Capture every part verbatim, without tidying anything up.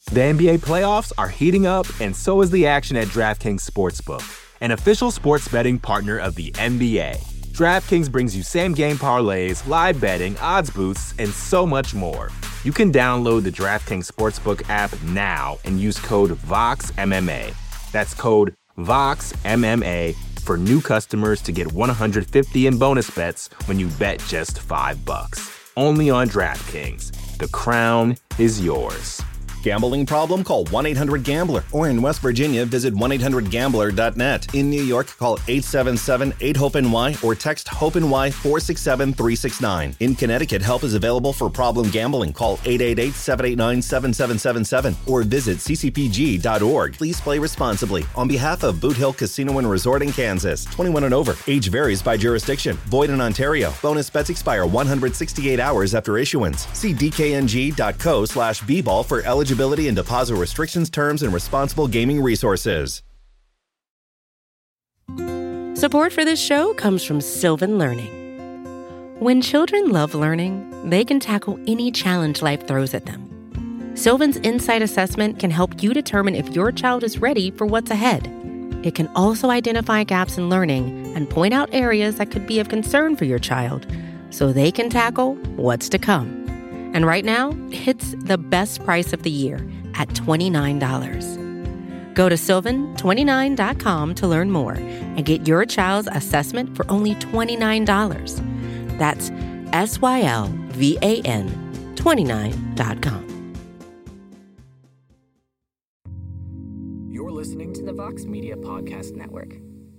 The N B A playoffs are heating up, and so is the action at DraftKings Sportsbook, an official sports betting partner of the N B A. DraftKings brings you same-game parlays, live betting, odds boosts, and so much more. You can download the DraftKings Sportsbook app now and use code VOXMMA. That's code VOXMMA for new customers to get one hundred fifty in bonus bets when you bet just five bucks. Only on DraftKings. The crown is yours. Gambling problem? Call one eight hundred gambler. Or in West Virginia, visit one eight hundred gambler dot net. In New York, call eight seven seven eight hope N Y or text HOPE-NY four six seven three six nine. In Connecticut, help is available for problem gambling. Call eight eight eight seven eight nine seven seven seven seven or visit c c p g dot org. Please play responsibly. On behalf of Boot Hill Casino and Resort in Kansas, twenty-one and over. Age varies by jurisdiction. Void in Ontario. Bonus bets expire one hundred sixty-eight hours after issuance. See d k n g dot co slash b ball for eligibility and deposit restrictions, terms, and responsible gaming resources. Support for this show comes from Sylvan Learning. When children love learning, they can tackle any challenge life throws at them. Sylvan's Insight Assessment can help you determine if your child is ready for what's ahead. It can also identify gaps in learning and point out areas that could be of concern for your child so they can tackle what's to come. And right now, it's the best price of the year at twenty-nine dollars. Go to sylvan twenty-nine dot com to learn more and get your child's assessment for only twenty-nine dollars. That's S Y L V A N twenty-nine dot com. You're listening to the Vox Media Podcast Network.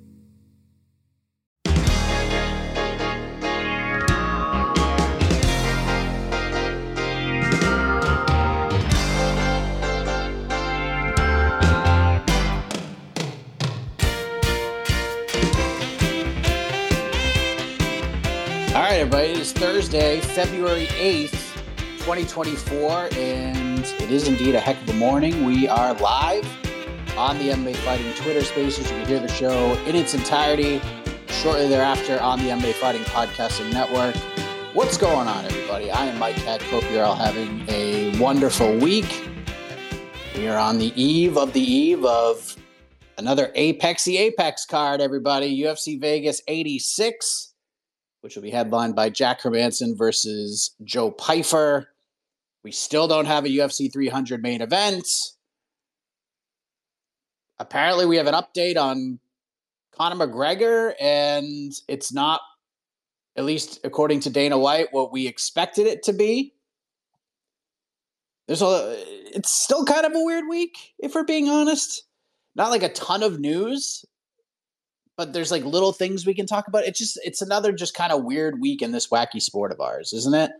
All right, everybody, it is Thursday, February eighth, twenty twenty-four, and it is indeed a heck of a morning. We are live on the M M A Fighting Twitter Spaces. You can hear the show in its entirety shortly thereafter on the M M A Fighting Podcasting Network. What's going on, everybody? I am Mike Heck. Hope you're all having a wonderful week. We are on the eve of the eve of another Apex the Apex card, everybody. U F C Vegas eighty-six. Which will be headlined by Jack Hermanson versus Joe Pyfer. We still don't have a U F C three hundred main event. Apparently, we have an update on Conor McGregor, and it's not, at least according to Dana White, what we expected it to be. There's a, it's still kind of a weird week, if we're being honest. Not like a ton of news, but there's like little things we can talk about. It's just, it's another just kind of weird week in this wacky sport of ours, isn't it?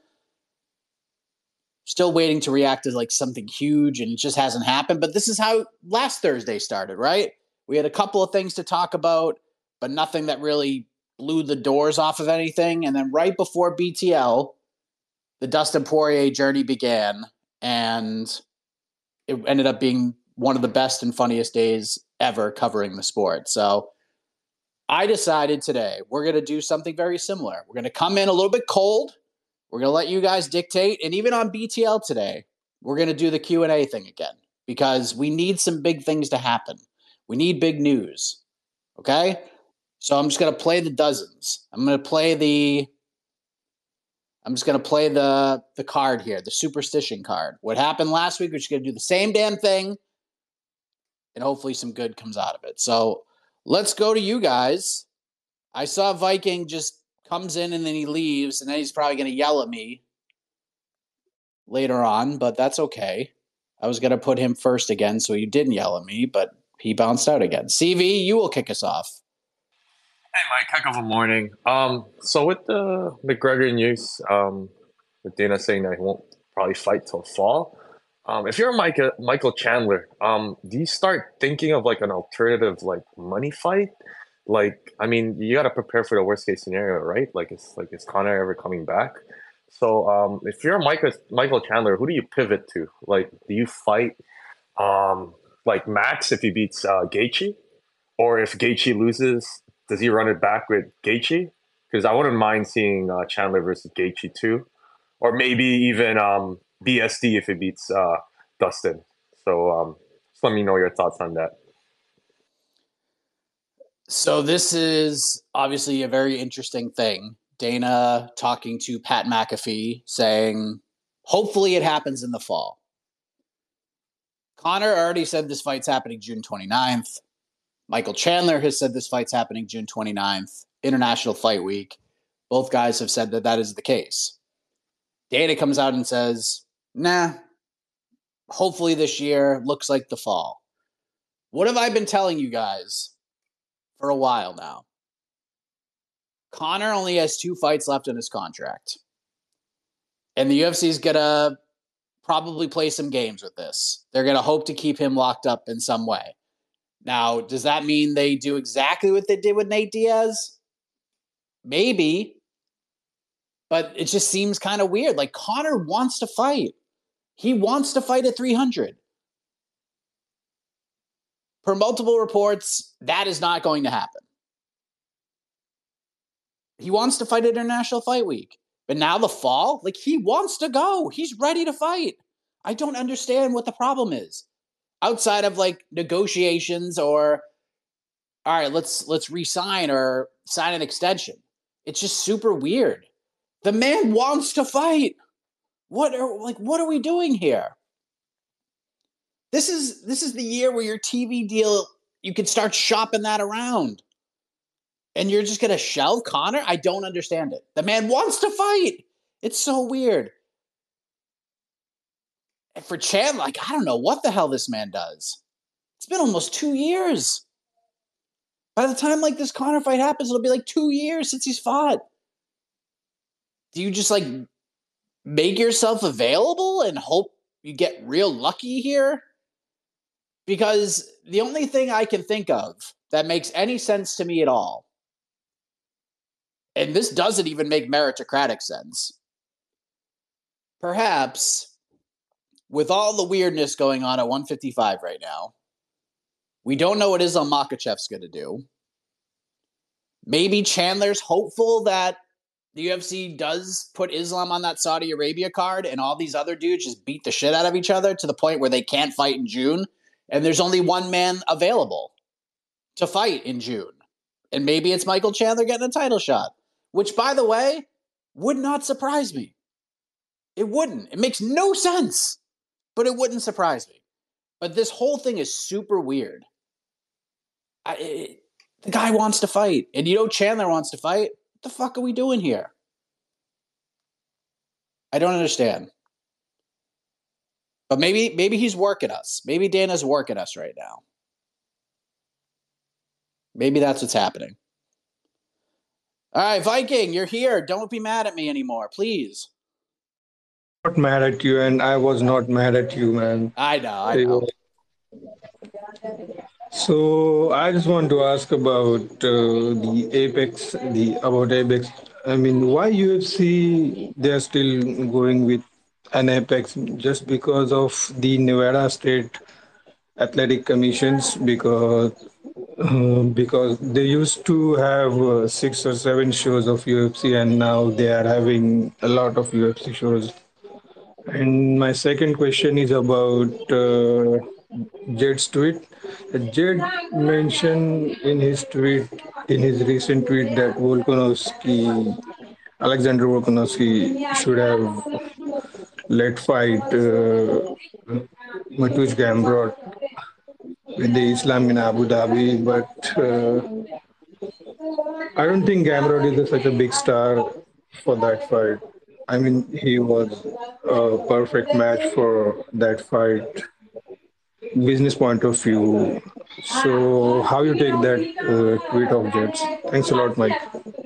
Still waiting to react to like something huge, and it just hasn't happened. But this is how last Thursday started, right? We had a couple of things to talk about, but nothing that really blew the doors off of anything. And then right before B T L, the Dustin Poirier journey began, and it ended up being one of the best and funniest days ever covering the sport. So I decided today we're going to do something very similar. We're going to come in a little bit cold. We're going to let you guys dictate. And even on B T L today, we're going to do the Q and A thing again because we need some big things to happen. We need big news. Okay? So I'm just going to play the dozens. I'm going to play the I'm just going to play the the card here, the superstition card. What happened last week, we're just going to do the same damn thing, and hopefully some good comes out of it. So let's go to you guys. I saw Viking just comes in and then he leaves, and then he's probably going to yell at me later on, but that's okay. I was going to put him first again so he didn't yell at me, but he bounced out again. C V, you will kick us off. Hey, Mike, heck of a morning. Um, so with the McGregor news, um, with Dana saying that he won't probably fight till fall, um, if you're Mike, Michael Chandler, um, do you start thinking of like an alternative, like money fight? Like, I mean, you got to prepare for the worst case scenario, right? Like, it's like, is Conor ever coming back? So um, if you're Michael, Michael Chandler, who do you pivot to? Like, do you fight um, like Max if he beats uh, Gaethje? Or if Gaethje loses, does he run it back with Gaethje? Because I wouldn't mind seeing uh, Chandler versus Gaethje too. Or maybe even um, B S D if he beats uh, Dustin. So So um, just let me know your thoughts on that. So this is obviously a very interesting thing. Dana talking to Pat McAfee saying, hopefully it happens in the fall. Conor already said this fight's happening June twenty-ninth. Michael Chandler has said this fight's happening June twenty-ninth, International Fight Week. Both guys have said that that is the case. Dana comes out and says, nah, hopefully this year, looks like the fall. What have I been telling you guys for a while now? Conor only has two fights left in his contract. And the U F C is going to probably play some games with this. They're going to hope to keep him locked up in some way. Now, does that mean they do exactly what they did with Nate Diaz? Maybe. But it just seems kind of weird. Like, Conor wants to fight. He wants to fight at three hundred. Per multiple reports, that is not going to happen. He wants to fight at International Fight Week. But now the fall, like, he wants to go. He's ready to fight. I don't understand what the problem is. Outside of, like, negotiations or, all right, let's let's re-sign or sign an extension. It's just super weird. The man wants to fight. What are like what are we doing here? This is this is the year where your T V deal, you can start shopping that around. And you're just going to shelve Conor? I don't understand it. The man wants to fight. It's so weird. And for Chandler, like, I don't know what the hell this man does. It's been almost two years. By the time, like, this Conor fight happens, it'll be like two years since he's fought. Do you just, like, make yourself available and hope you get real lucky here? Because the only thing I can think of that makes any sense to me at all, and this doesn't even make meritocratic sense, perhaps with all the weirdness going on at one fifty-five right now, we don't know what Islam Makhachev's going to do. Maybe Chandler's hopeful that the U F C does put Islam on that Saudi Arabia card and all these other dudes just beat the shit out of each other to the point where they can't fight in June. And there's only one man available to fight in June. And maybe it's Michael Chandler getting a title shot, which, by the way, would not surprise me. It wouldn't. It makes no sense, but it wouldn't surprise me. But this whole thing is super weird. I, it, the guy wants to fight, and you know Chandler wants to fight. What the fuck are we doing here? I don't understand. But maybe maybe he's working us. Maybe Dana's working us right now. Maybe that's what's happening. All right, Viking, you're here. Don't be mad at me anymore, please. Not mad at you, and I was not mad at you, man. I know, I know. So I just want to ask about uh, the Apex, the about Apex. I mean, why U F C they're still going with an Apex just because of the Nevada State Athletic Commissions? Because uh, because they used to have uh, six or seven shows of U F C, and now they are having a lot of U F C shows. And my second question is about uh, Jed's tweet. Jed mentioned in his tweet, in his recent tweet, that Volkanovski, Alexander Volkanovski, should have let fight uh, Mateusz Gamrot with the Islam in Abu Dhabi, but uh, I don't think Gamrot is a, such a big star for that fight. I mean, he was a perfect match for that fight, business point of view. So how you take that uh, tweet of Jed's? Thanks a lot, Mike.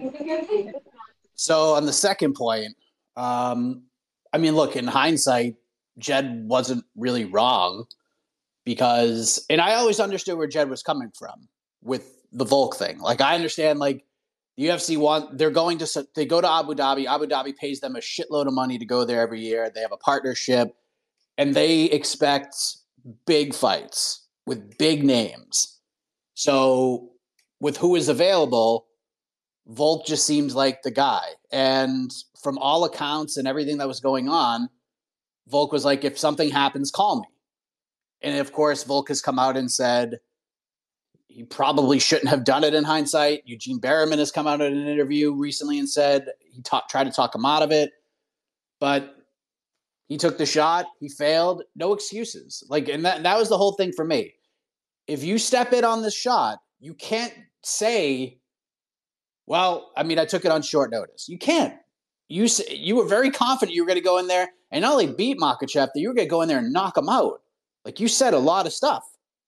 So on the second point, um, I mean, look, in hindsight, Jed wasn't really wrong because, and I always understood where Jed was coming from with the Volk thing. Like, I understand, like, the U F C want, they're going to, they go to Abu Dhabi. Abu Dhabi pays them a shitload of money to go there every year. They have a partnership and they expect big fights with big names. So with who is available, Volk just seems like the guy. And from all accounts and everything that was going on, Volk was like, if something happens, call me. And of course, Volk has come out and said he probably shouldn't have done it in hindsight. Eugene Berriman has come out in an interview recently and said he ta- tried to talk him out of it, but he took the shot. He failed. No excuses. Like, and that, that was the whole thing for me. If you step in on this shot, you can't say, well, I mean, I took it on short notice. You can't. You you were very confident you were going to go in there and not only beat Makhachev, that you were going to go in there and knock him out. Like, you said a lot of stuff.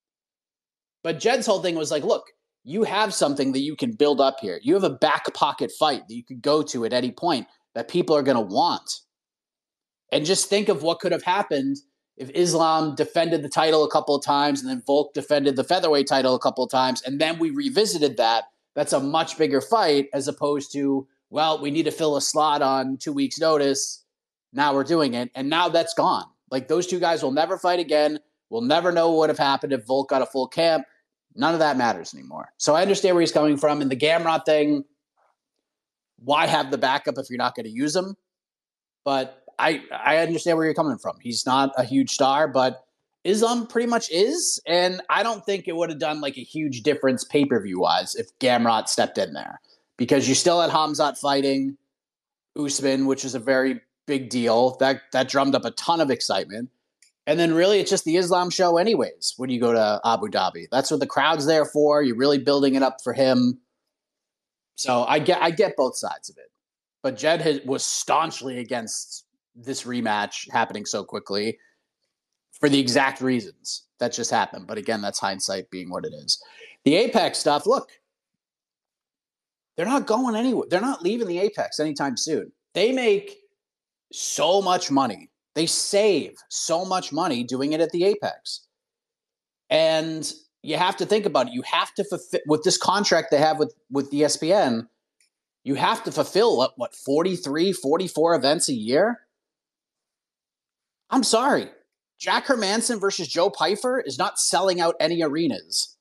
But Jed's whole thing was like, look, you have something that you can build up here. You have a back pocket fight that you could go to at any point that people are going to want. And just think of what could have happened if Islam defended the title a couple of times and then Volk defended the featherweight title a couple of times, and then we revisited that. That's a much bigger fight as opposed to, well, we need to fill a slot on two weeks' notice. Now we're doing it. And now that's gone. Like, those two guys will never fight again. We'll never know what would have happened if Volk got a full camp. None of that matters anymore. So I understand where he's coming from. And the Gamrot thing, why have the backup if you're not going to use him? But I I understand where you're coming from. He's not a huge star, but Islam pretty much is. And I don't think it would have done like a huge difference pay-per-view wise if Gamrot stepped in there. Because you still had Khamzat fighting Usman, which is a very big deal. That that drummed up a ton of excitement. And then really it's just the Islam show anyways when you go to Abu Dhabi. That's what the crowd's there for. You're really building it up for him. So I get I get both sides of it. But Jed has, was staunchly against this rematch happening so quickly for the exact reasons that just happened. But again, that's hindsight being what it is. The Apex stuff, look, they're not going anywhere. They're not leaving the Apex anytime soon. They make so much money. They save so much money doing it at the Apex. And you have to think about it. You have to fulfill, with this contract they have with, with E S P N, you have to fulfill, what, what, forty-three, forty-four events a year? I'm sorry. Jack Hermanson versus Joe Pyfer is not selling out any arenas.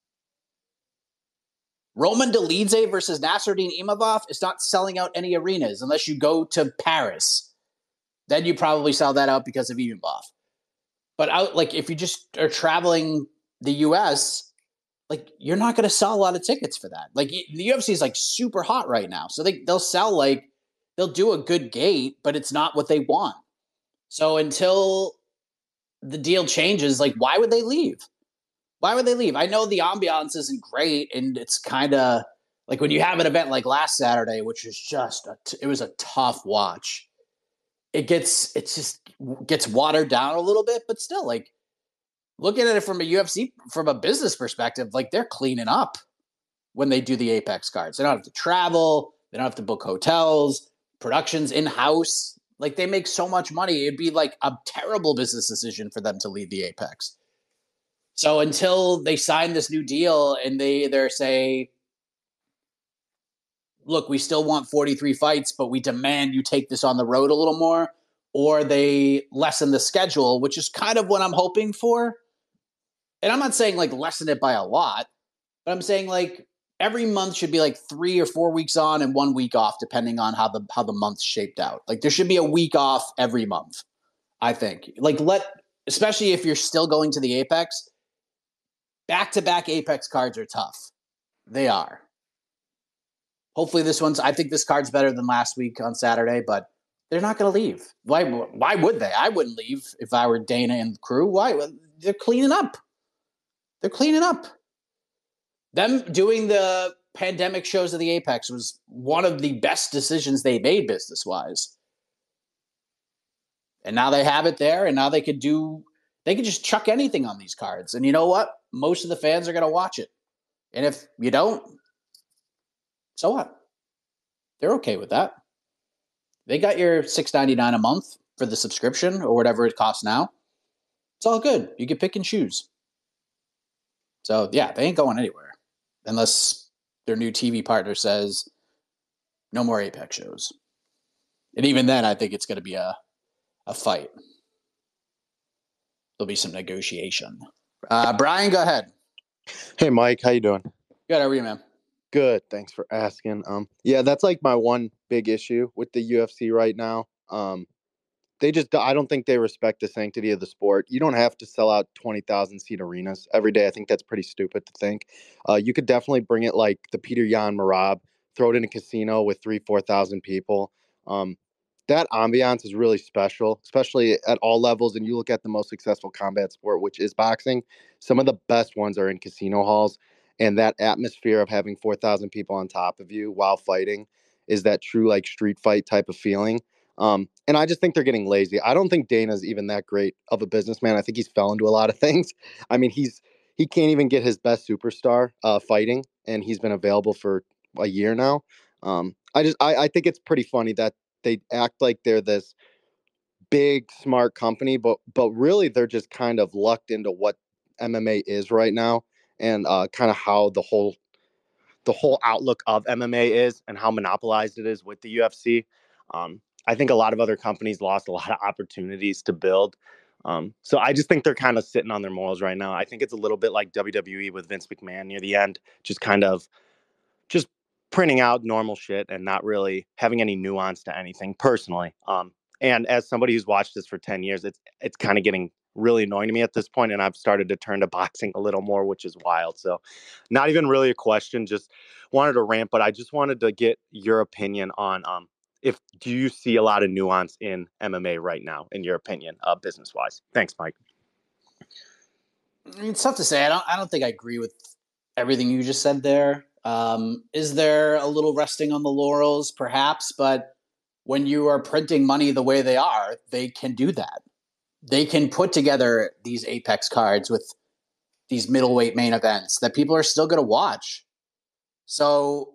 Roman Dolidze versus Nasruddin Imavov is not selling out any arenas unless you go to Paris. Then you probably sell that out because of Imavov. But out, like, if you just are traveling the U S, like, you're not going to sell a lot of tickets for that. Like, the U F C is like super hot right now. So they, they'll sell, like, they'll do a good gate, but it's not what they want. So until the deal changes, like, why would they leave? Why would they leave? I know the ambiance isn't great, and it's kind of like when you have an event like last Saturday, which was just, a t- it was a tough watch. It gets, it's just gets watered down a little bit, but still, like, looking at it from a U F C, from a business perspective, like, they're cleaning up when they do the Apex cards. They don't have to travel. They don't have to book hotels, productions in-house. Like, they make so much money. It'd be like a terrible business decision for them to leave the Apex. So until they sign this new deal and they either say, look, we still want forty-three fights, but we demand you take this on the road a little more, or they lessen the schedule, which is kind of what I'm hoping for. And I'm not saying like lessen it by a lot, but I'm saying like every month should be like three or four weeks on and one week off, depending on how the how the month's shaped out. Like, there should be a week off every month, I think. Like, let, especially if you're still going to the Apex, back-to-back Apex cards are tough. They are. Hopefully this one's, I think this card's better than last week on Saturday, but they're not going to leave. Why Why would they? I wouldn't leave if I were Dana and the crew. Why? They're cleaning up. They're cleaning up. Them doing the pandemic shows of the Apex was one of the best decisions they made business-wise. And now they have it there, and now they could do, they could just chuck anything on these cards. And you know what? Most of the fans are going to watch it. And if you don't, so what? They're okay with that. They got your six ninety-nine a month for the subscription or whatever it costs now. It's all good. You can pick and choose. So, yeah, they ain't going anywhere unless their new T V partner says no more Apex shows. And even then, I think it's going to be a, a fight. There'll be some negotiation. Uh, Brian, go ahead. Hey, Mike. How you doing? Good. How are you, man? Good. Thanks for asking. Um, yeah, that's like my one big issue with the U F C right now. Um, they just, I don't think they respect the sanctity of the sport. You don't have to sell out twenty thousand seat arenas every day. I think that's pretty stupid to think. Uh, you could definitely bring it like the Peter Yan Marab, throw it in a casino with three, four thousand people. Um, that ambiance is really special, especially at all levels. And you look at the most successful combat sport, which is boxing. Some of the best ones are in casino halls, and that atmosphere of having four thousand people on top of you while fighting is that true like street fight type of feeling. Um, and I just think they're getting lazy. I don't think Dana's even that great of a businessman. I think he's fell into a lot of things. I mean, he's he can't even get his best superstar uh, fighting, and he's been available for a year now. Um, I just I, I think it's pretty funny that they act like they're this big smart company, but but really they're just kind of lucked into what M M A is right now, and uh, kind of how the whole the whole outlook of M M A is and how monopolized it is with the U F C. Um, I think a lot of other companies lost a lot of opportunities to build. Um, so I just think they're kind of sitting on their morals right now. I think it's a little bit like W W E with Vince McMahon near the end, just kind of just printing out normal shit and not really having any nuance to anything personally. Um, and as somebody who's watched this for ten years, it's it's kind of getting really annoying to me at this point, and I've started to turn to boxing a little more, which is wild. So not even really a question, just wanted to rant, but I just wanted to get your opinion on um if do you see a lot of nuance in M M A right now, in your opinion, uh, business wise? Thanks, Mike. It's tough to say. I don't I don't think I agree with everything you just said there. Um, is there a little resting on the laurels? Perhaps, but when you are printing money the way they are, they can do that. They can put together these Apex cards with these middleweight main events that people are still going to watch. So,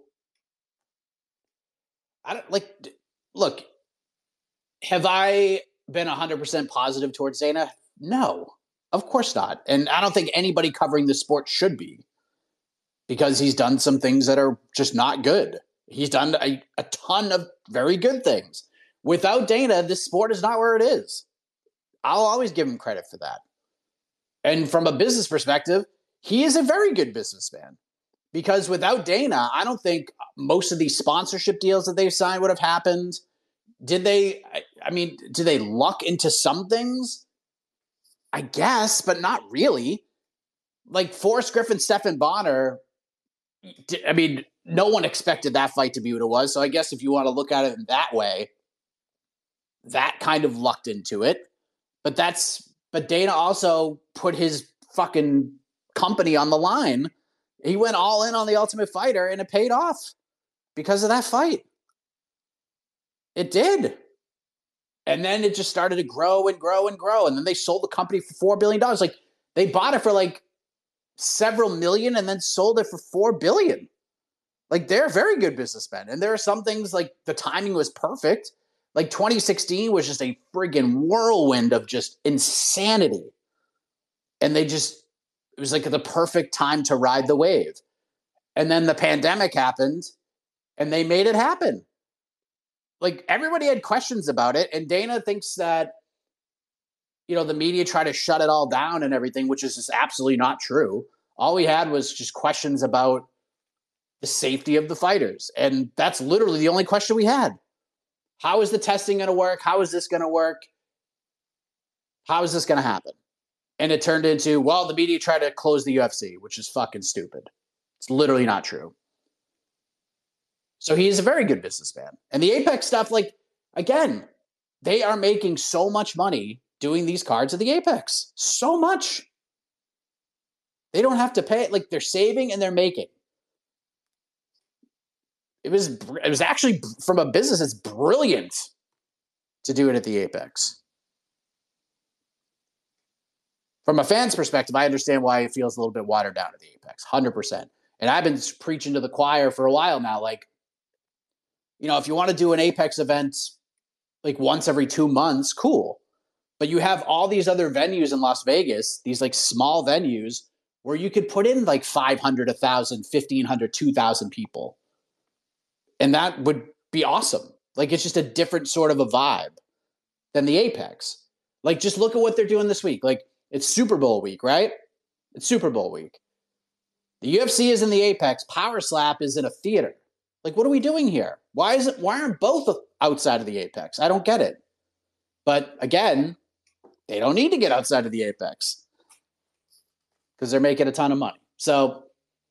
I don't like, look, have I been one hundred percent positive towards Dana? No, of course not. And I don't think anybody covering the sport should be, because he's done some things that are just not good. He's done a, a ton of very good things. Without Dana, this sport is not where it is. I'll always give him credit for that. And from a business perspective, he is a very good businessman, because without Dana, I don't think most of these sponsorship deals that they've signed would have happened. Did they, I, I mean, did they luck into some things? I guess, but not really. Like Forrest Griffin, Stephan Bonner, I mean, no one expected that fight to be what it was. So I guess if you want to look at it in that way, that kind of lucked into it. But that's, but Dana also put his fucking company on the line. He went all in on the Ultimate Fighter, and it paid off because of that fight. It did. And then it just started to grow and grow and grow. And then they sold the company for four billion dollars. Like, they bought it for like several million and then sold it for four billion dollars. Like, they're very good businessmen. And there are some things, like, the timing was perfect. Like, twenty sixteen was just a friggin' whirlwind of just insanity. And they just, it was like the perfect time to ride the wave. And then the pandemic happened, and they made it happen. Like, everybody had questions about it, and Dana thinks that, you know, the media tried to shut it all down and everything, which is just absolutely not true. All we had was just questions about the safety of the fighters. And that's literally the only question we had. How is the testing going to work? How is this going to work? How is this going to happen? And it turned into, well, the media tried to close the U F C, which is fucking stupid. It's literally not true. So he's a very good businessman. And the Apex stuff, like, again, they are making so much money doing these cards at the Apex. So much. They don't have to pay it. Like, they're saving and they're making. It was it was actually, from a business, it's brilliant to do it at the Apex. From a fan's perspective, I understand why it feels a little bit watered down at the Apex, one hundred percent. And I've been preaching to the choir for a while now, like, you know, if you want to do an Apex event like once every two months, cool. But you have all these other venues in Las Vegas, these like small venues where you could put in like five hundred, one thousand, fifteen hundred, two thousand people. And that would be awesome. Like, it's just a different sort of a vibe than the Apex. Like, just look at what they're doing this week. Like, it's Super Bowl week, right? It's Super Bowl week. The U F C is in the Apex. Power Slap is in a theater. Like, what are we doing here? Why is it? Why aren't both outside of the Apex? I don't get it. But again, they don't need to get outside of the Apex because they're making a ton of money. So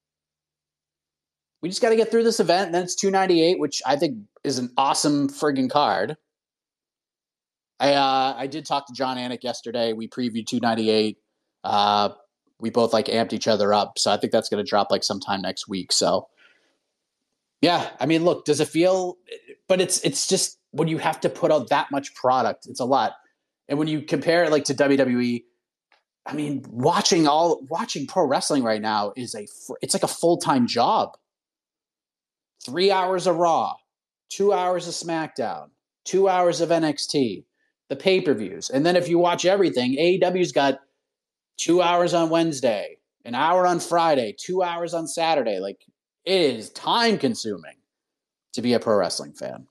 we just got to get through this event. And then it's two ninety-eight, which I think is an awesome friggin' card. I uh, I did talk to John Anik yesterday. We previewed two ninety-eight. Uh, we both like amped each other up. So I think that's going to drop like sometime next week. So yeah, I mean, look, does it feel, but it's, it's just when you have to put out that much product, it's a lot. And when you compare it like to W W E, I mean, watching all, watching pro wrestling right now is a, it's like a full-time job. Three hours of Raw, two hours of SmackDown, two hours of N X T, the pay-per-views. And then if you watch everything, A E W's got two hours on Wednesday, an hour on Friday, two hours on Saturday. Like, it is time-consuming to be a pro wrestling fan.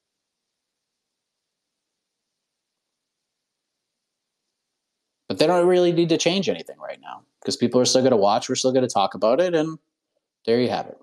But they don't really need to change anything right now because people are still going to watch. We're still going to talk about it. And there you have it.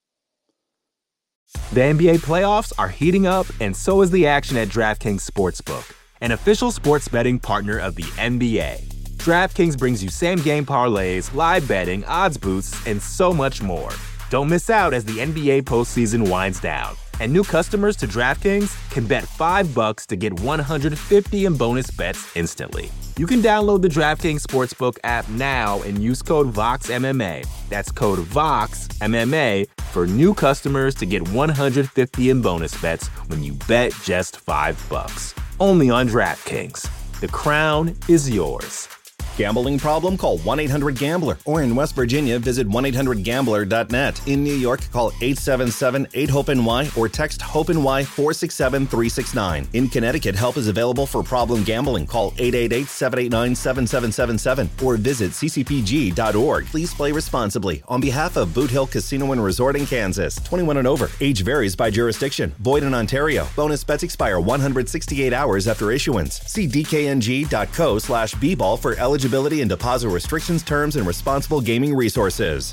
The N B A playoffs are heating up, and so is the action at DraftKings Sportsbook, an official sports betting partner of the N B A. DraftKings brings you same-game parlays, live betting, odds boosts, and so much more. Don't miss out as the N B A postseason winds down. And new customers to DraftKings can bet five bucks to get one hundred fifty in bonus bets instantly. You can download the DraftKings Sportsbook app now and use code VOXMMA. That's code VOXMMA for new customers to get one hundred fifty in bonus bets when you bet just five bucks. Only on DraftKings. The crown is yours. Gambling problem? Call one eight hundred gambler. Or in West Virginia, visit one eight hundred gambler dot net. In New York, call eight seven seven eight hope N Y or text HOPE-NY four six seven three six nine. In Connecticut, help is available for problem gambling. Call eight eight eight seven eight nine seven seven seven seven or visit c c p g dot org. Please play responsibly. On behalf of Boot Hill Casino and Resort in Kansas, twenty-one and over. Age varies by jurisdiction. Void in Ontario. Bonus bets expire one hundred sixty-eight hours after issuance. See d k n g dot co slash b ball for eligibility and deposit restrictions, terms, and responsible gaming resources.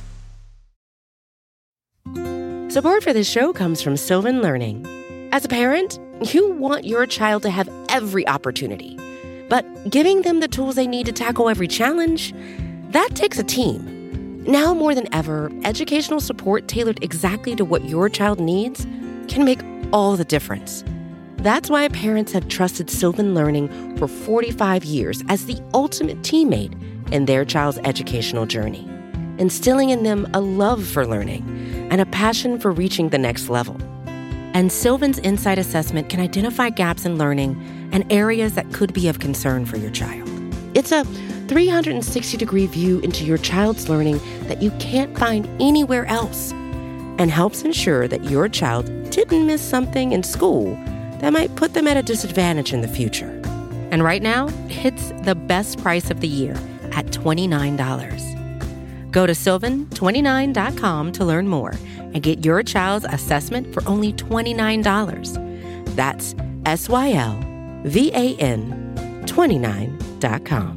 Support for this show comes from Sylvan Learning. As a parent, you want your child to have every opportunity, but giving them the tools they need to tackle every challenge, that takes a team. Now more than ever, educational support tailored exactly to what your child needs can make all the difference. That's why parents have trusted Sylvan Learning for forty-five years as the ultimate teammate in their child's educational journey, instilling in them a love for learning and a passion for reaching the next level. And Sylvan's Insight Assessment can identify gaps in learning and areas that could be of concern for your child. It's a three hundred sixty degree view into your child's learning that you can't find anywhere else, and helps ensure that your child didn't miss something in school that might put them at a disadvantage in the future. And right now, it's the best price of the year at twenty-nine dollars. Go to sylvan twenty-nine dot com to learn more and get your child's assessment for only twenty-nine dollars. That's S Y L V A N twenty-nine dot com.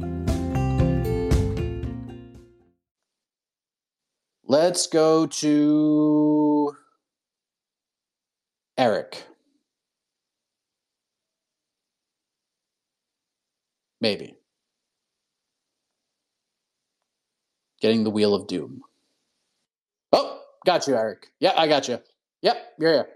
Let's go to Eric. Maybe. Getting the Wheel of Doom. Oh, got you, Eric. Yeah, I got you. Yep, you're here.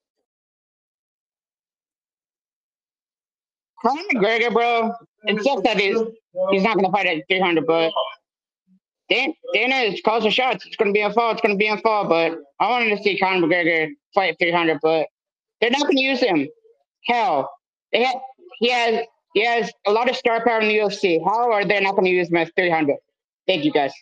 Conor McGregor, bro. It's just that he's, he's not going to fight at three hundred, but Dan, Dana is calls the shots. It's going to be a fall. It's going to be a fall, but I wanted to see Conor McGregor fight at three hundred, but they're not going to use him. Hell, they ha- he has he has a lot of star power in the U F C. How are they not going to use him at three hundred? Thank you, guys.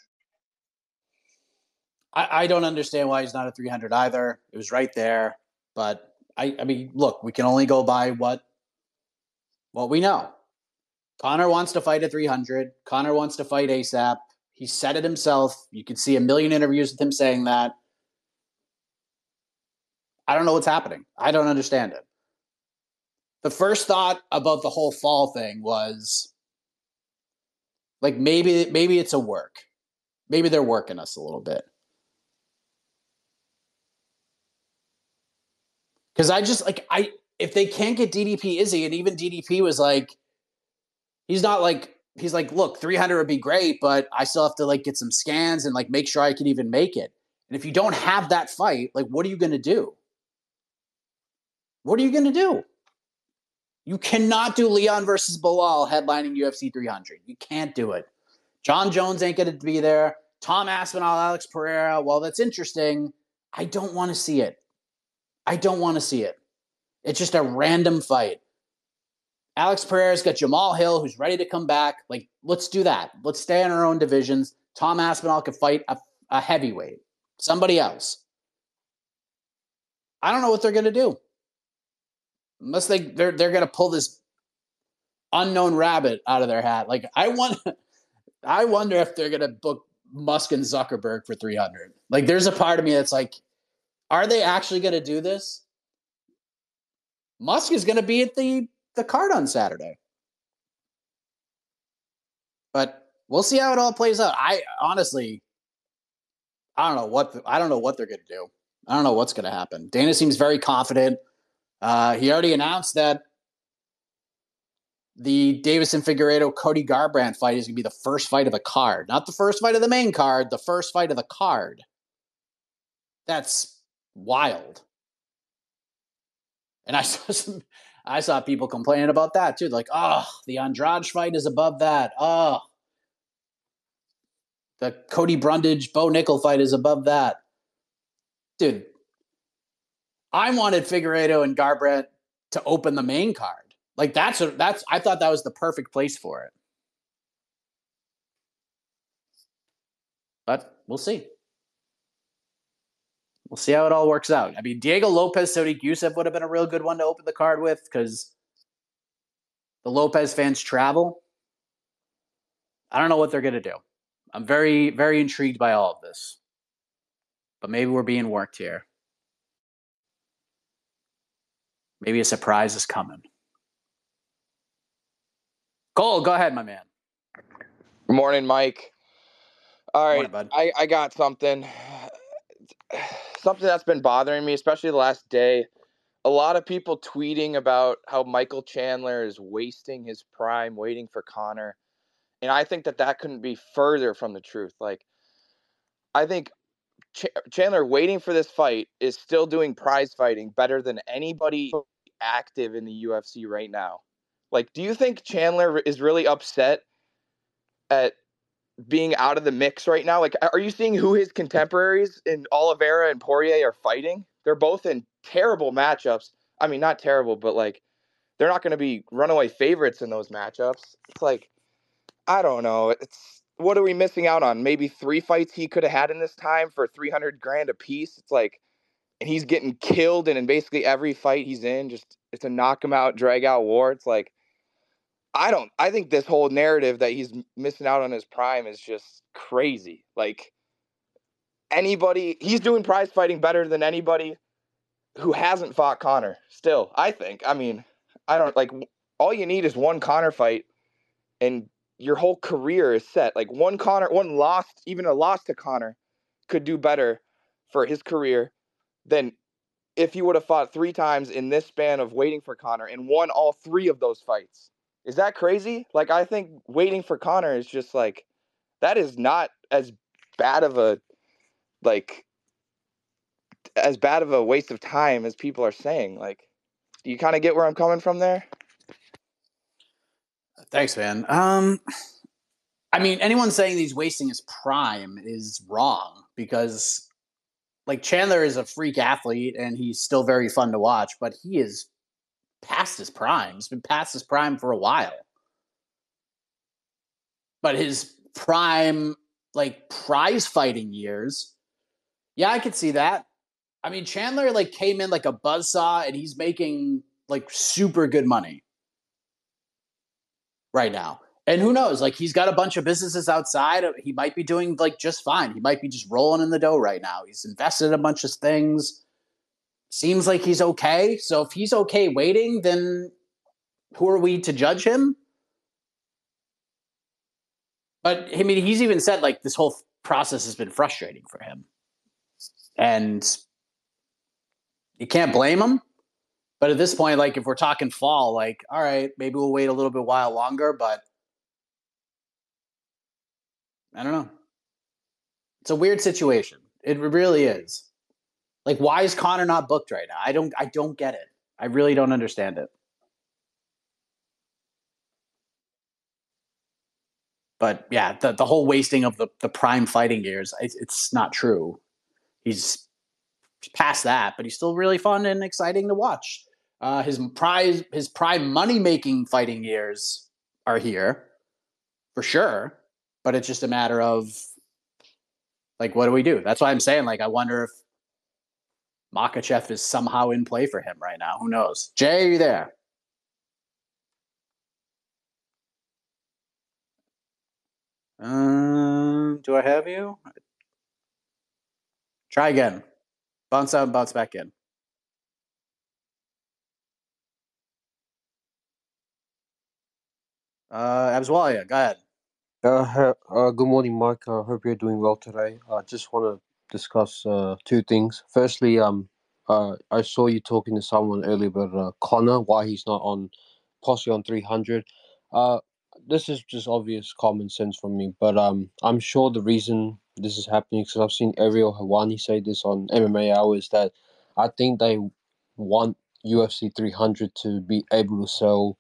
I, I don't understand why he's not at three hundred either. It was right there. But, I, I mean, look, we can only go by what, what we know. Conor wants to fight at three hundred. Conor wants to fight ASAP. He said it himself. You could see a million interviews with him saying that. I don't know what's happening. I don't understand it. The first thought about the whole fall thing was, like, maybe maybe it's a work. Maybe they're working us a little bit. Because I just, like, I if they can't get D D P Izzy, and even D D P was like, he's not like, he's like, look, three hundred would be great, but I still have to like get some scans and like make sure I can even make it. And if you don't have that fight, like, what are you going to do? What are you going to do? You cannot do Leon versus Bilal headlining U F C three hundred. You can't do it. John Jones ain't going to be there. Tom Aspinall, Alex Pereira. Well, that's interesting. I don't want to see it. I don't want to see it. It's just a random fight. Alex Pereira's got Jamal Hill, who's ready to come back. Like, let's do that. Let's stay in our own divisions. Tom Aspinall could fight a, a heavyweight. Somebody else. I don't know what they're going to do. Unless they, they're, they're going to pull this unknown rabbit out of their hat. Like, I want, I wonder if they're going to book Musk and Zuckerberg for three hundred. Like, there's a part of me that's like, are they actually going to do this? Musk is going to be at the, the card on Saturday. But we'll see how it all plays out. I honestly, I don't know what the, I don't know what they're going to do. I don't know what's going to happen. Dana seems very confident. Uh, he already announced that the Davison Figueiredo Cody Garbrandt fight is going to be the first fight of the card, not the first fight of the main card, the first fight of the card. That's wild. And I saw some, I saw people complaining about that too. Like, oh, the Andrade fight is above that. Oh, the Cody Brundage Bo Nickel fight is above that. Dude, I wanted Figueiredo and Garbrandt to open the main card. Like, that's a, that's I thought that was the perfect place for it. But we'll see. We'll see how it all works out. I mean, Diego Lopez, Sodiq Yusuff would have been a real good one to open the card with because the Lopez fans travel. I don't know what they're going to do. I'm very, very intrigued by all of this. But maybe we're being worked here. Maybe a surprise is coming. Cole, go ahead, my man. Good morning, Mike. All right, Morning, bud. I, I got something. Something that's been bothering me, especially the last day. A lot of people tweeting about how Michael Chandler is wasting his prime waiting for Conor. And I think that that couldn't be further from the truth. Like, I think Ch- Chandler waiting for this fight is still doing prize fighting better than anybody active in the U F C right now. Like, do you think Chandler is really upset at being out of the mix right now? Like, are you seeing who his contemporaries in Oliveira and Poirier are fighting? They're both in terrible matchups. I mean, not terrible, but like, they're not going to be runaway favorites in those matchups. It's like, I don't know. It's, what are we missing out on? Maybe three fights he could have had in this time for three hundred grand a piece. It's like, and he's getting killed, and in basically every fight he's in, just, it's a knock him out, drag out war. It's like, I don't, I think this whole narrative that he's missing out on his prime is just crazy. Like, anybody, he's doing prize fighting better than anybody who hasn't fought Conor still, I think. I mean, I don't, like, all you need is one Conor fight and your whole career is set. Like, one Conor, one loss, even a loss to Conor could do better for his career than if he would have fought three times in this span of waiting for Conor and won all three of those fights. Is that crazy? Like, I think waiting for Conor is just like, that is not as bad of a, like, as bad of a waste of time as people are saying. Like, do you kind of get where I'm coming from there? Thanks, man. Um, I mean, anyone saying he's wasting his prime is wrong because, like, Chandler is a freak athlete and he's still very fun to watch, but he is past his prime. He's been past his prime for a while. But his prime, like, prize fighting years, yeah, I could see that. I mean, Chandler, like, came in like a buzzsaw and he's making, like, super good money right now. And who knows? Like, he's got a bunch of businesses outside. He might be doing, like, just fine. He might be just rolling in the dough right now. He's invested in a bunch of things. Seems like he's okay. So if he's okay waiting, then who are we to judge him? But, I mean, he's even said, like, this whole process has been frustrating for him. And you can't blame him. But at this point, like if we're talking fall, like, all right, maybe we'll wait a little bit while longer, but I don't know. It's a weird situation. It really is. Like, why is Conor not booked right now? I don't I don't get it. I really don't understand it. But yeah, the, the whole wasting of the, the prime fighting years, it's, it's not true. He's past that, but he's still really fun and exciting to watch. Uh, his prize, his prime money making fighting years are here for sure, but it's just a matter of like, what do we do? That's why I'm saying, like, I wonder if Makhachev is somehow in play for him right now. Who knows? Jay, are you there? Um, do I have you? Try again. Bounce out and bounce back in. Uh, Abswalia, go ahead. Uh, he- uh, good morning, Mike. I hope you're doing well today. I just want to discuss uh, two things. Firstly, um, uh, I saw you talking to someone earlier about uh, Connor, why he's not on, possibly on three hundred. Uh, this is just obvious common sense from me, but um, I'm sure the reason this is happening, because I've seen Ariel Hawani say this on M M A Hours, that I think they want U F C three hundred to be able to sell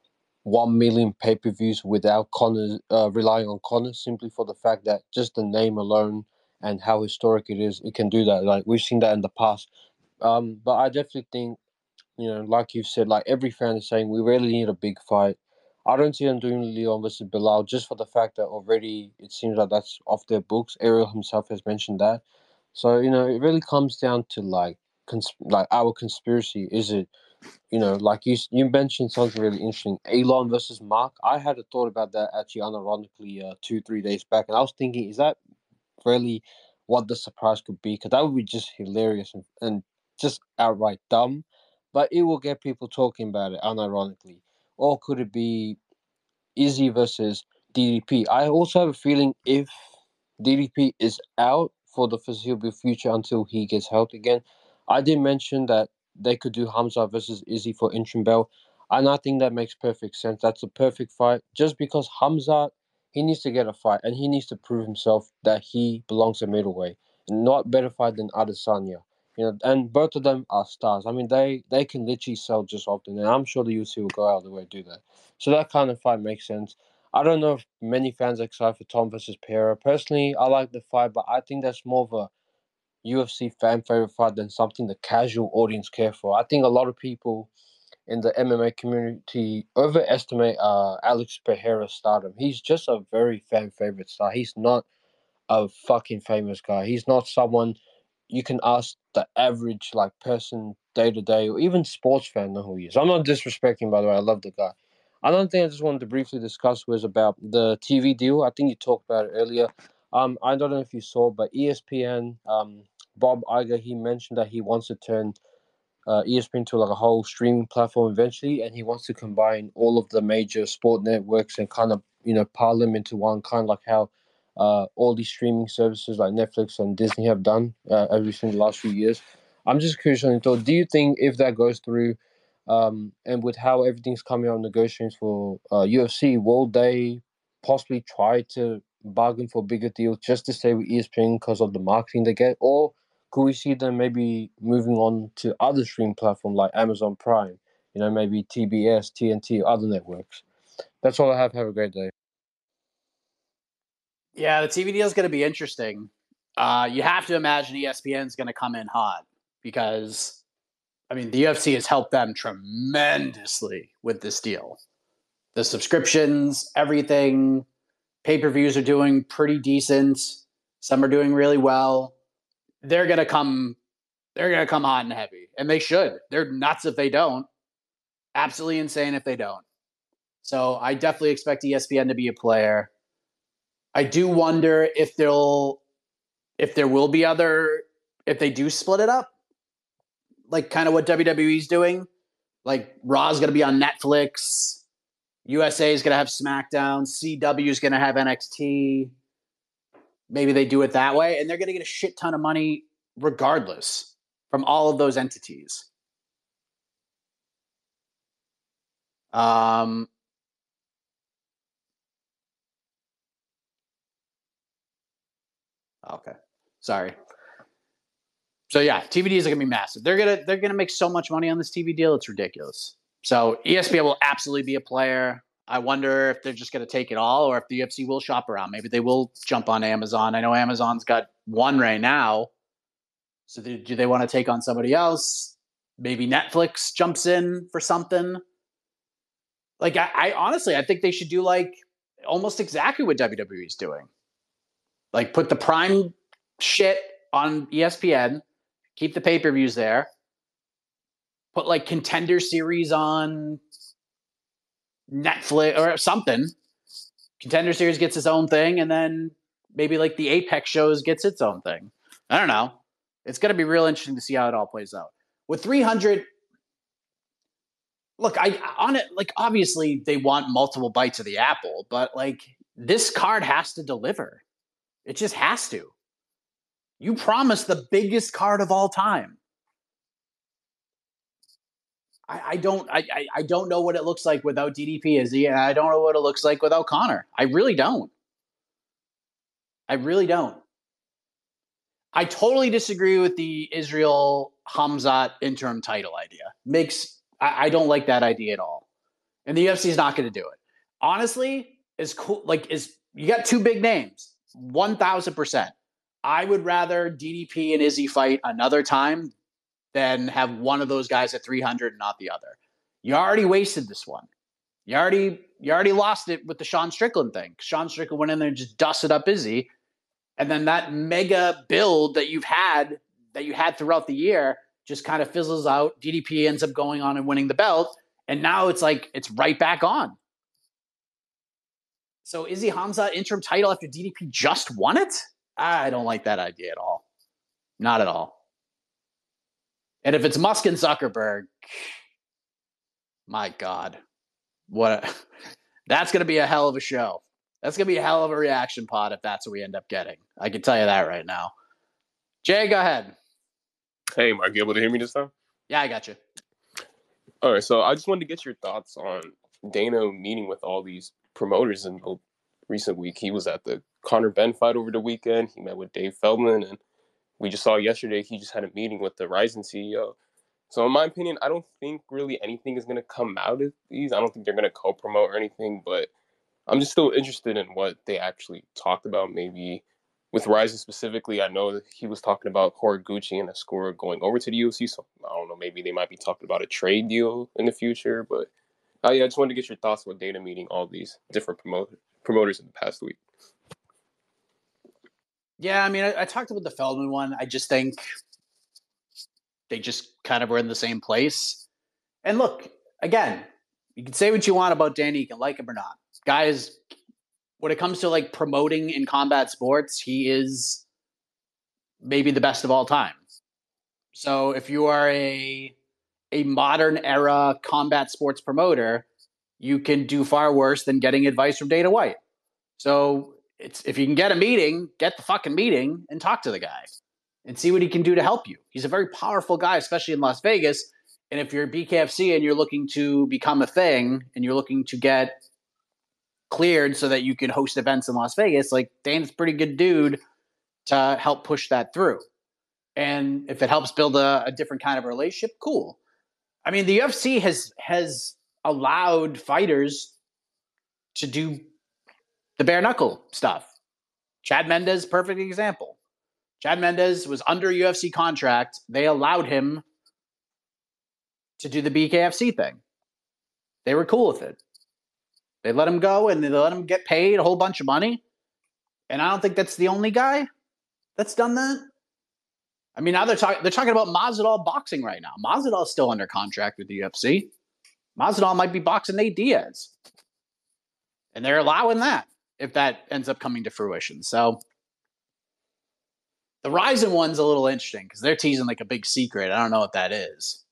one million pay per views without Connor, uh, relying on Connor, simply for the fact that just the name alone and how historic it is, it can do that. Like we've seen that in the past. Um, but I definitely think, you know, like you've said, like every fan is saying, we really need a big fight. I don't see them doing Leon versus Bilal just for the fact that already it seems like that's off their books. Ariel himself has mentioned that. So, you know, it really comes down to like, cons- like our conspiracy. Is it, you know, like you you mentioned something really interesting, Elon versus Mark. I had a thought about that actually, unironically, uh, two three days back, and I was thinking, is that really what the surprise could be? Because that would be just hilarious and, and just outright dumb, but it will get people talking about it unironically. Or could it be Izzy versus D D P? I also have a feeling if D D P is out for the foreseeable future until he gets healthy again. I did mention that they could do Hamza versus Izzy for interim belt, and I think that makes perfect sense. That's a perfect fight, just because Hamza, he needs to get a fight, and he needs to prove himself that he belongs at middleweight, and not better fight than Adesanya. You know, and both of them are stars. I mean, they they can literally sell just often, and I'm sure the U F C will go out of the way to do that. So that kind of fight makes sense. I don't know if many fans are excited for Tom versus Pereira. Personally, I like the fight, but I think that's more of a U F C fan favorite fight than something the casual audience care for. I think a lot of people in the M M A community overestimate uh, Alex Pereira's stardom. He's just a very fan favorite star. He's not a fucking famous guy. He's not someone you can ask the average like person day to day or even sports fan know who he is. I'm not disrespecting, by the way. I love the guy. Another thing I just wanted to briefly discuss was about the T V deal. I think you talked about it earlier. Um, I don't know if you saw, but E S P N, um, Bob Iger, he mentioned that he wants to turn uh, E S P N to like a whole streaming platform eventually, and he wants to combine all of the major sport networks and kind of, you know, pile them into one, kind of like how uh, all these streaming services like Netflix and Disney have done uh, every single last few years. I'm just curious on your thought. Do you think if that goes through, um, and with how everything's coming out negotiations for uh, U F C, will they possibly try to bargain for bigger deals just to stay with E S P N because of the marketing they get, or could we see them maybe moving on to other streaming platforms like Amazon Prime, you know, maybe T B S, T N T, other networks? That's all I have. Have a great day. Yeah, the T V deal is going to be interesting. Uh, you have to imagine E S P N is going to come in hot because, I mean, the U F C has helped them tremendously with this deal. The subscriptions, everything, pay-per-views are doing pretty decent. Some are doing really well. They're going to come they're going to come hot and heavy, and they should. They're nuts if they don't. Absolutely insane if they don't. So I definitely expect E S P N to be a player. I do wonder if they'll if there will be other if they do split it up, like kind of what W W E's doing. Like Raw's going to be on Netflix, U S A is going to have SmackDown, C W is going to have N X T. Maybe they do it that way, and they're going to get a shit ton of money regardless from all of those entities. Um, okay, sorry. So yeah, T V deals are gonna be massive. They're gonna they're gonna make so much money on this T V deal. It's ridiculous. So E S P N will absolutely be a player. I wonder if they're just gonna take it all, or if the U F C will shop around. Maybe they will jump on Amazon. I know Amazon's got one right now. So do, do they want to take on somebody else? Maybe Netflix jumps in for something. Like I, I honestly, I think they should do like almost exactly what W W E is doing. Like put the Prime shit on E S P N, keep the pay-per-views there, put like Contender Series on Netflix or something. Contender Series gets its own thing, and then maybe like the Apex shows gets its own thing. I don't know. It's going to be real interesting to see how it all plays out. With three hundred, look, I on it, like obviously they want multiple bites of the apple, but like this card has to deliver. It just has to. You promised the biggest card of all time. I, I don't I, I I don't know what it looks like without D D P, Izzy, and I don't know what it looks like without Conor. I really don't. I really don't. I totally disagree with the Israel Hamzat interim title idea. Makes I, I don't like that idea at all. And the U F C is not going to do it. Honestly, is cool. Like, is you got two big names, one thousand percent. I would rather D D P and Izzy fight another time than have one of those guys at three hundred and not the other. You already wasted this one. You already you already lost it with the Sean Strickland thing. Sean Strickland went in there and just dusted up Izzy. And then that mega build that you've had, that you had throughout the year, just kind of fizzles out. D D P ends up going on and winning the belt. And now it's like, it's right back on. So Izzy Hamza interim title after D D P just won it? I don't like that idea at all. Not at all. And if it's Musk and Zuckerberg, my God, what a, that's going to be a hell of a show. That's going to be a hell of a reaction pod if that's what we end up getting. I can tell you that right now. Jay, go ahead. Hey, Mark, you able to hear me this time? Yeah, I got you. All right, so I just wanted to get your thoughts on Dana meeting with all these promoters in the recent week. He was at the Conor Benn fight over the weekend. He met with Dave Feldman, and we just saw yesterday he just had a meeting with the Ryzen C E O. So in my opinion, I don't think really anything is going to come out of these. I don't think they're going to co-promote or anything, but I'm just still interested in what they actually talked about. Maybe with Ryzen specifically, I know that he was talking about Horiguchi and Ascura going over to the U F C. So I don't know, maybe they might be talking about a trade deal in the future. But uh, yeah, I just wanted to get your thoughts on Dana meeting all these different promoter, promoters in the past week. Yeah, I mean, I, I talked about the Feldman one. I just think they just kind of were in the same place. And look, again, you can say what you want about Dana. You can like him or not. Guys, when it comes to like promoting in combat sports, he is maybe the best of all time. So if you are a a modern era combat sports promoter, you can do far worse than getting advice from Dana White. So it's if you can get a meeting, get the fucking meeting and talk to the guy and see what he can do to help you. He's a very powerful guy, especially in Las Vegas. And if you're B K F C and you're looking to become a thing and you're looking to get cleared so that you can host events in Las Vegas, like Dana's a pretty good dude to help push that through. And if it helps build a, a different kind of relationship, cool. I mean, the U F C has has allowed fighters to do the bare knuckle stuff. Chad Mendes, perfect example. Chad Mendes was under U F C contract. They allowed him to do the B K F C thing. They were cool with it. They let him go and they let him get paid a whole bunch of money. And I don't think that's the only guy that's done that. I mean, now they're talking they're talking about Masvidal boxing right now. Masvidal's still under contract with the U F C. Masvidal might be boxing Nate Diaz. And they're allowing that if that ends up coming to fruition. So the Ryzen one's a little interesting because they're teasing like a big secret. I don't know what that is.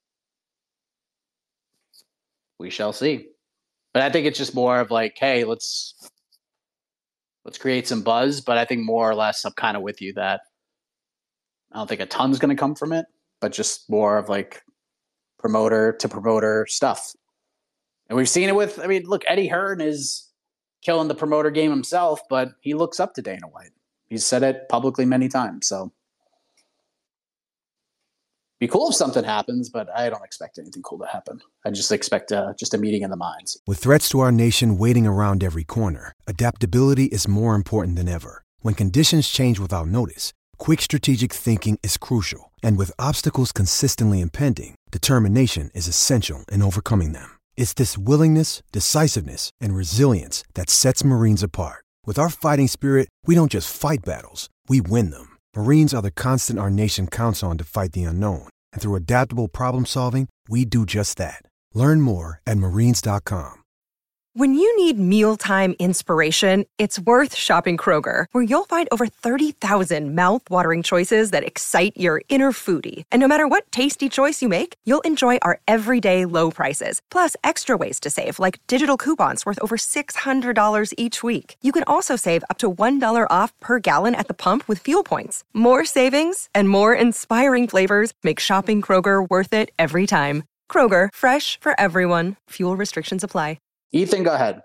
We shall see. But I think it's just more of like, hey, let's let's create some buzz. But I think more or less I'm kind of with you that I don't think a ton's going to come from it, but just more of like promoter to promoter stuff. And we've seen it with, I mean, look, Eddie Hearn is killing the promoter game himself, but he looks up to Dana White. He's said it publicly many times. So be cool if something happens, but I don't expect anything cool to happen. I just expect uh, just a meeting in the minds. With threats to our nation waiting around every corner, adaptability is more important than ever. When conditions change without notice, quick strategic thinking is crucial. And with obstacles consistently impending, determination is essential in overcoming them. It's this willingness, decisiveness, and resilience that sets Marines apart. With our fighting spirit, we don't just fight battles, we win them. Marines are the constant our nation counts on to fight the unknown. And through adaptable problem solving, we do just that. Learn more at marines dot com. When you need mealtime inspiration, it's worth shopping Kroger, where you'll find over thirty thousand mouth-watering choices that excite your inner foodie. And no matter what tasty choice you make, you'll enjoy our everyday low prices, plus extra ways to save, like digital coupons worth over six hundred dollars each week. You can also save up to one dollar off per gallon at the pump with fuel points. More savings and more inspiring flavors make shopping Kroger worth it every time. Kroger, fresh for everyone. Fuel restrictions apply. Ethan, go ahead.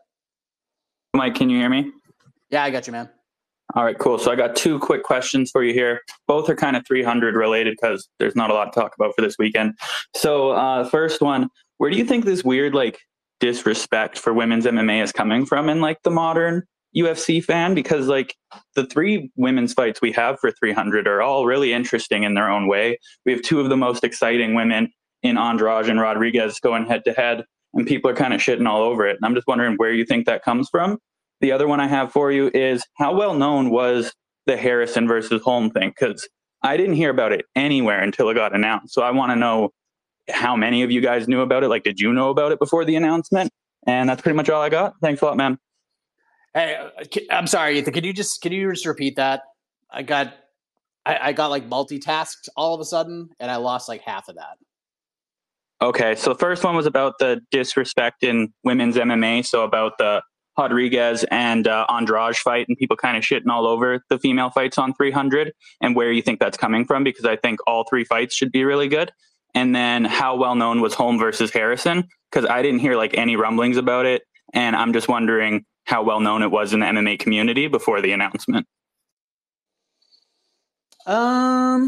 Mike, can you hear me? Yeah, I got you, man. All right, cool. So I got two quick questions for you here. Both are kind of three hundred related because there's not a lot to talk about for this weekend. So uh, first one, where do you think this weird like disrespect for women's M M A is coming from in like the modern U F C fan? Because like the three women's fights we have for three hundred are all really interesting in their own way. We have two of the most exciting women in Andrade and Rodriguez going head to head. And people are kind of shitting all over it. And I'm just wondering where you think that comes from. The other one I have for you is how well known was the Harrison versus Holm thing? Because I didn't hear about it anywhere until it got announced. So I want to know how many of you guys knew about it. Like, did you know about it before the announcement? And that's pretty much all I got. Thanks a lot, man. Hey, I'm sorry, Ethan. Can you just can you just repeat that? I got I, I got like multitasked all of a sudden, and I lost like half of that. Okay, so the first one was about the disrespect in women's M M A, so about the Rodriguez and uh, Andrade fight and people kind of shitting all over the female fights on three hundred and where you think that's coming from, because I think all three fights should be really good. And then how well known was Holm versus Harrison, because I didn't hear like any rumblings about it, and I'm just wondering how well known it was in the M M A community before the announcement. Um...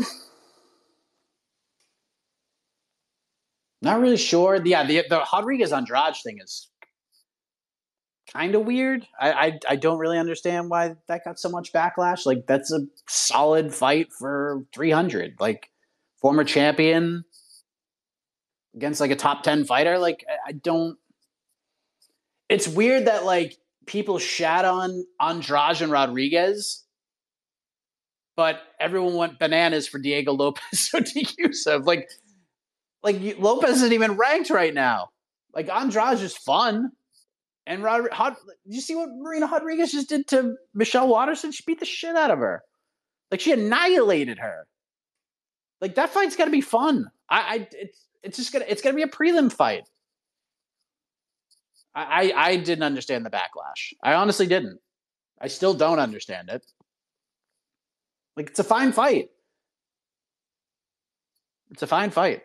Not really sure. Yeah, the the Rodriguez Andrade thing is kind of weird. I, I I don't really understand why that got so much backlash. Like, that's a solid fight for three hundred. Like, former champion against like a top ten fighter. Like, I, I don't. It's weird that like people shat on Andrade and Rodriguez, but everyone went bananas for Diego Lopez or D Q Yusuf. Like. Like, Lopez isn't even ranked right now. Like, Andrade is fun. And Rod, Rod, did you see what Marina Rodriguez just did to Michelle Waterson? She beat the shit out of her. Like, she annihilated her. Like, that fight's got to be fun. I, I, it's, it's just gonna, it's gonna be a prelim fight. I, I, I didn't understand the backlash. I honestly didn't. I still don't understand it. Like, it's a fine fight. It's a fine fight.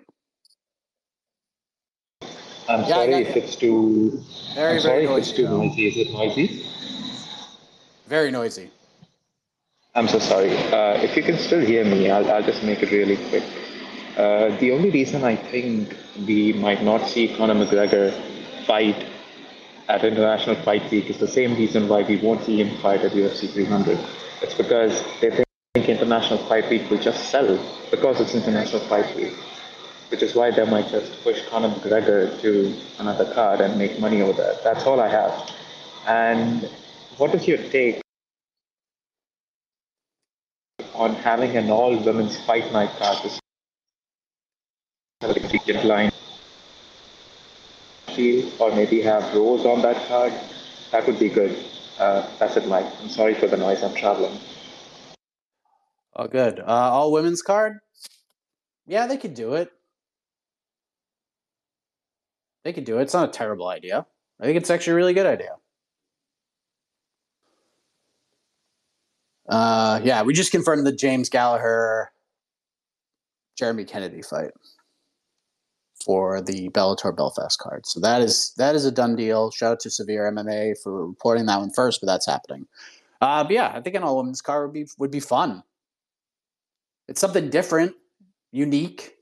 I'm yeah, sorry if it's too. Very, I'm sorry very if it's too noisy. Is it noisy? Very noisy. I'm so sorry. Uh, if you can still hear me, I'll, I'll just make it really quick. Uh, the only reason I think we might not see Conor McGregor fight at International Fight Week is the same reason why we won't see him fight at U F C three hundred. It's because they think International Fight Week will just sell because it's International Fight Week, which is why they might just push Conor McGregor to another card and make money over there. That's all I have. And what is your take on having an all-women's fight night card to get line, or maybe have Rose on that card? That would be good. Uh, that's it, Mike. I'm sorry for the noise. I'm traveling. Oh, good. Uh, all women's card? Yeah, they could do it. They could do it. It's not a terrible idea. I think it's actually a really good idea. Uh, yeah, we just confirmed the James Gallagher, Jeremy Kennedy fight. for the Bellator Belfast card. So that is that is a done deal. Shout out to Severe M M A for reporting that one first, but that's happening. Uh, but yeah, I think an all women's card would be would be fun. It's something different, unique.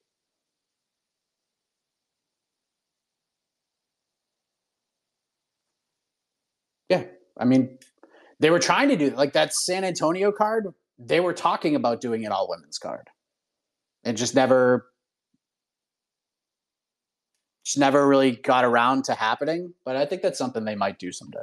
Yeah, I mean, they were trying to do like that San Antonio card. They were talking about doing an all women's card, and just never, just never really got around to happening. But I think that's something they might do someday.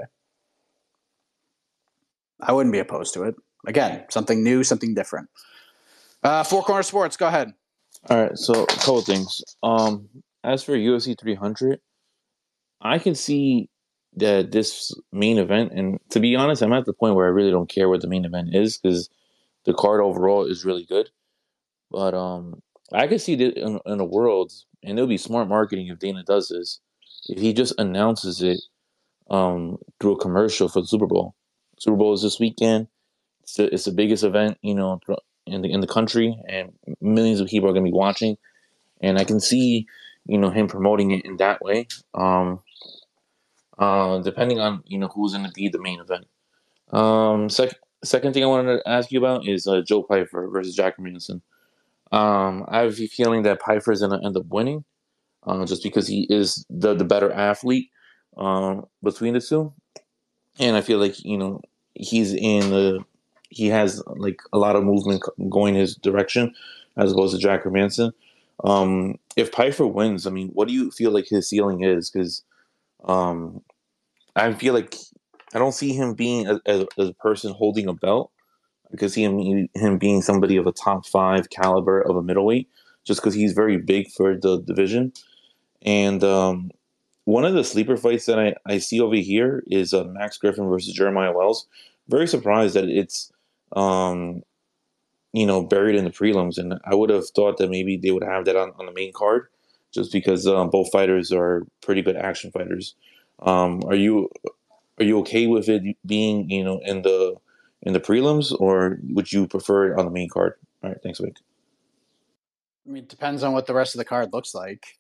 I wouldn't be opposed to it. Again, something new, something different. Uh, Four Corner Sports, go ahead. All right, so a couple things. Um, as for U F C three hundred, I can see that this main event, and to be honest, I'm at the point where I really don't care what the main event is because the card overall is really good. But um, I could see that in, in a world, and it'll be smart marketing if Dana does this, if he just announces it um, through a commercial for the Super Bowl. Super Bowl is this weekend. It's the, it's the biggest event, you know, in the in the country, and millions of people are going to be watching. And I can see, you know, him promoting it in that way. Um, uh, depending on, you know, who's going to be the main event. Um, sec- second thing I wanted to ask you about is uh, Joe Pyfer versus Jack Hermansson. Um, I have a feeling that Pyfer is going to end up winning, uh, just because he is the the better athlete uh, between the two, and I feel like, you know, he's in the he has like a lot of movement going his direction as opposed to Jack Hermansson. Um, if Pyfer wins, I mean, what do you feel like his ceiling is? Because um, I feel like I don't see him being a, a, a person holding a belt. I could see him him being somebody of a top five caliber of a middleweight, just because he's very big for the division. And um, one of the sleeper fights that I, I see over here is uh, Max Griffin versus Jeremiah Wells. Very surprised that it's um, you know, buried in the prelims, and I would have thought that maybe they would have that on, on the main card, just because um, both fighters are pretty good action fighters. Um, are you are you okay with it being, you know, in the in the prelims, or would you prefer it on the main card? All right, thanks, Vic. I mean, it depends on what the rest of the card looks like.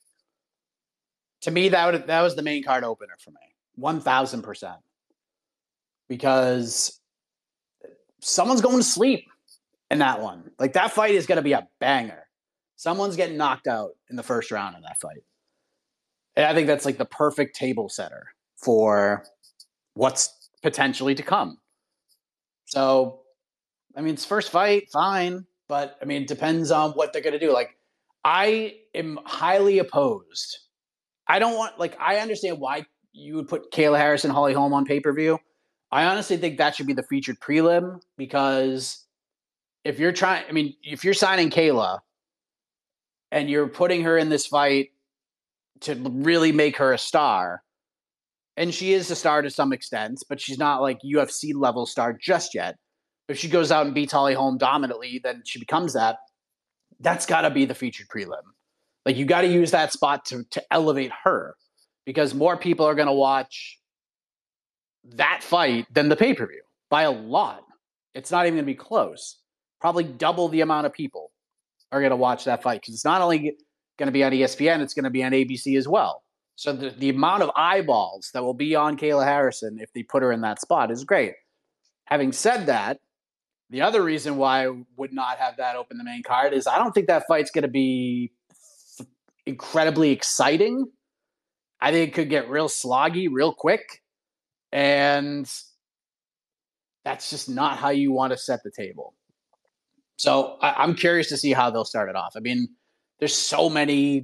To me, that would that was the main card opener for me, one thousand percent, because someone's going to sleep in that one. Like, that fight is going to be a banger. Someone's getting knocked out in the first round in that fight. And I think that's like the perfect table setter for what's potentially to come. So, I mean, it's first fight, fine. But, I mean, it depends on what they're going to do. Like, I am highly opposed. I don't want, like, I understand why you would put Kayla Harris and Holly Holm on pay-per-view. I honestly think that should be the featured prelim, because if you're trying, I mean, if you're signing Kayla and you're putting her in this fight to really make her a star, and she is a star to some extent, but she's not like U F C level star just yet. If she goes out and beats Holly Holm dominantly, then she becomes that. That's got to be the featured prelim. Like, you got to use that spot to to elevate her, because more people are going to watch that fight than the pay-per-view by a lot. It's not even going to be close. Probably double the amount of people are going to watch that fight, because it's not only going to be on E S P N, it's going to be on A B C as well. So the, the amount of eyeballs that will be on Kayla Harrison if they put her in that spot is great. Having said that, the other reason why I would not have that open the main card is I don't think that fight's going to be f- incredibly exciting. I think it could get real sloggy real quick. And that's just not how you want to set the table. So I, I'm curious to see how they'll start it off. I mean, there's so many,